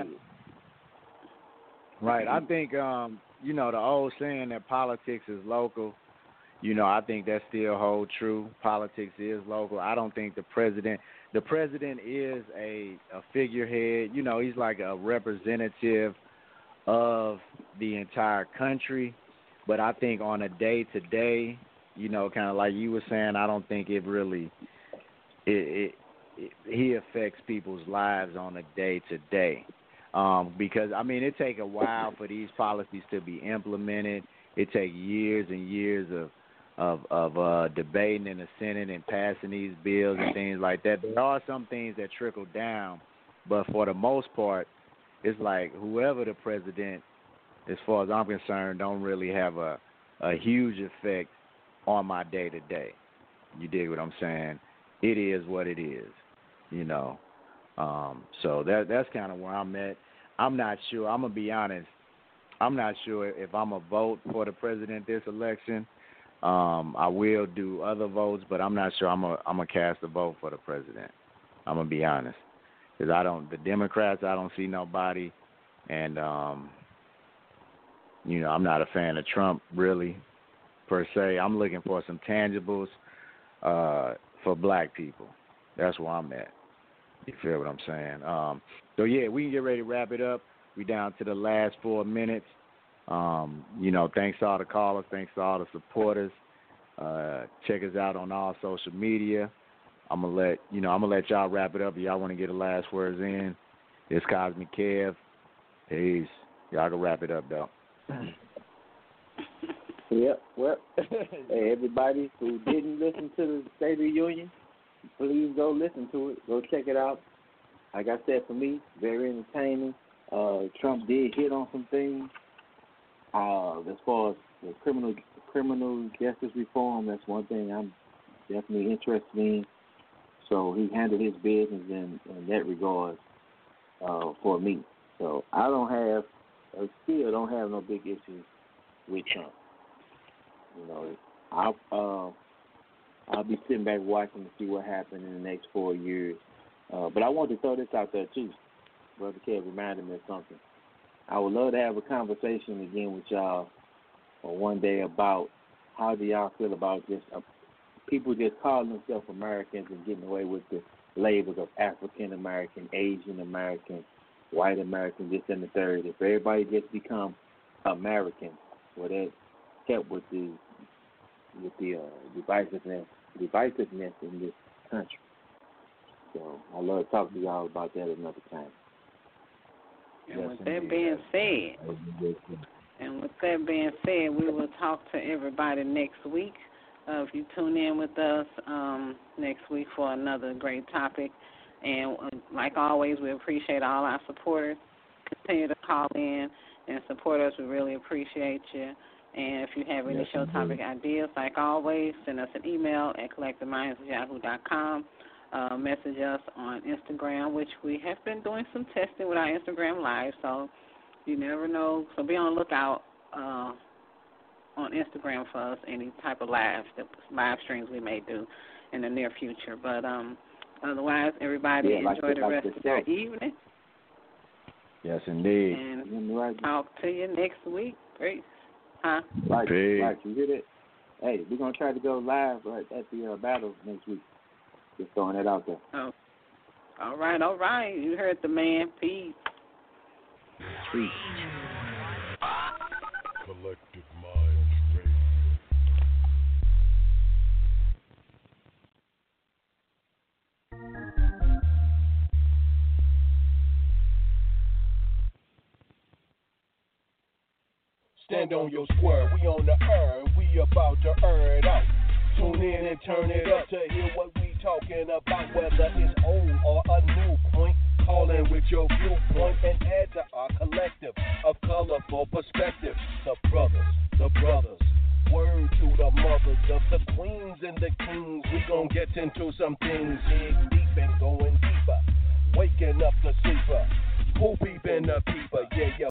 Right. I think, um, you know, the old saying that politics is local, you know, I think that still holds true. Politics is local. I don't think the president, the president is a, a figurehead. You know, he's like a representative of the entire country. But I think on a day-to-day, you know, kind of like you were saying, I don't think it really, it, it, it he affects people's lives on a day-to-day. Um, because, I mean, it takes a while for these policies to be implemented. It takes years and years of of, of uh, debating in the Senate and passing these bills and things like that. There are some things that trickle down, but for the most part, it's like whoever the president, as far as I'm concerned, don't really have a, a huge effect on my day-to-day. You dig what I'm saying? It is what it is, you know. Um, so that that's kind of where I'm at. I'm not sure. I'm going to be honest. I'm not sure if I'm going to vote for the president this election. Um, I will do other votes, but I'm not sure I'm going I'm to cast a vote for the president. I'm going to be honest. Because I don't, the Democrats, I don't see nobody. And, um, you know, I'm not a fan of Trump, really, per se. I'm looking for some tangibles uh, for black people. That's where I'm at. You feel what I'm saying? Um, so, yeah, we can get ready to wrap it up. We down to the last four minutes. Um, you know, thanks to all the callers. Thanks to all the supporters. Uh, check us out on all social media. I'm going to let, you know, I'm going to let y'all wrap it up. If y'all want to get the last words in, it's Cosmic Kev. Peace. Y'all can wrap it up, though.
Yep, well, hey, everybody who didn't listen to the State of the Union, please go listen to it. Go check it out. Like I said, for me, very entertaining. Uh, Trump did hit on some things. Uh, as far as the criminal criminal justice reform, that's one thing I'm definitely interested in. So he handled his business in, in that regard uh, for me. So I don't have, I still don't have no big issues with Trump. You know, I'll uh, I'll be sitting back watching to see what happens in the next four years. Uh, but I want to throw this out there too. Brother Kev reminded me of something. I would love to have a conversation again with y'all on one day about how do y'all feel about just uh, people just calling themselves Americans and getting away with the labels of African American, Asian American, white American, this and the third. If everybody just become American, well, that kept with the with the uh, divisiveness, divisiveness in this country. So I love to talk to y'all about that another time.
And with that being said, and with that being said, we will talk to everybody next week. Uh, if you tune in with us um, next week for another great topic. And uh, like always, we appreciate all our supporters. Continue to call in and support us. We really appreciate you. And if you have any yes, show topic ideas, like always, send us an email at collective minds at yahoo dot com. Uh, message us on Instagram, which we have been doing some testing with our Instagram Live, so you never know. So be on the lookout uh, on Instagram for us, any type of live, live streams we may do in the near future. But um, otherwise, everybody
yeah,
enjoy
like
the
like
rest
the
of your evening.
Yes, indeed.
And talk to you next week. Peace. Huh?
Right,
Peace.
right. You hear that? Hey, we're going to try to go live right at the uh, battle next week. Just throwing it out there.
Oh. All right, all right. You heard the man. Peace.
Peace.
Collective Minds Radio. Stand on your square. We on the earn. We about to earn it out. Tune in and turn it up to hear what we talking about, whether it's old or a new point. Call in with your viewpoint and add to our collective of colorful perspective. The brothers, the brothers. Word to the mothers of the queens and the kings. We gon' get into some things, dig deep and going deeper. Waking up the sleeper, who peeping the peeper, yeah, yeah.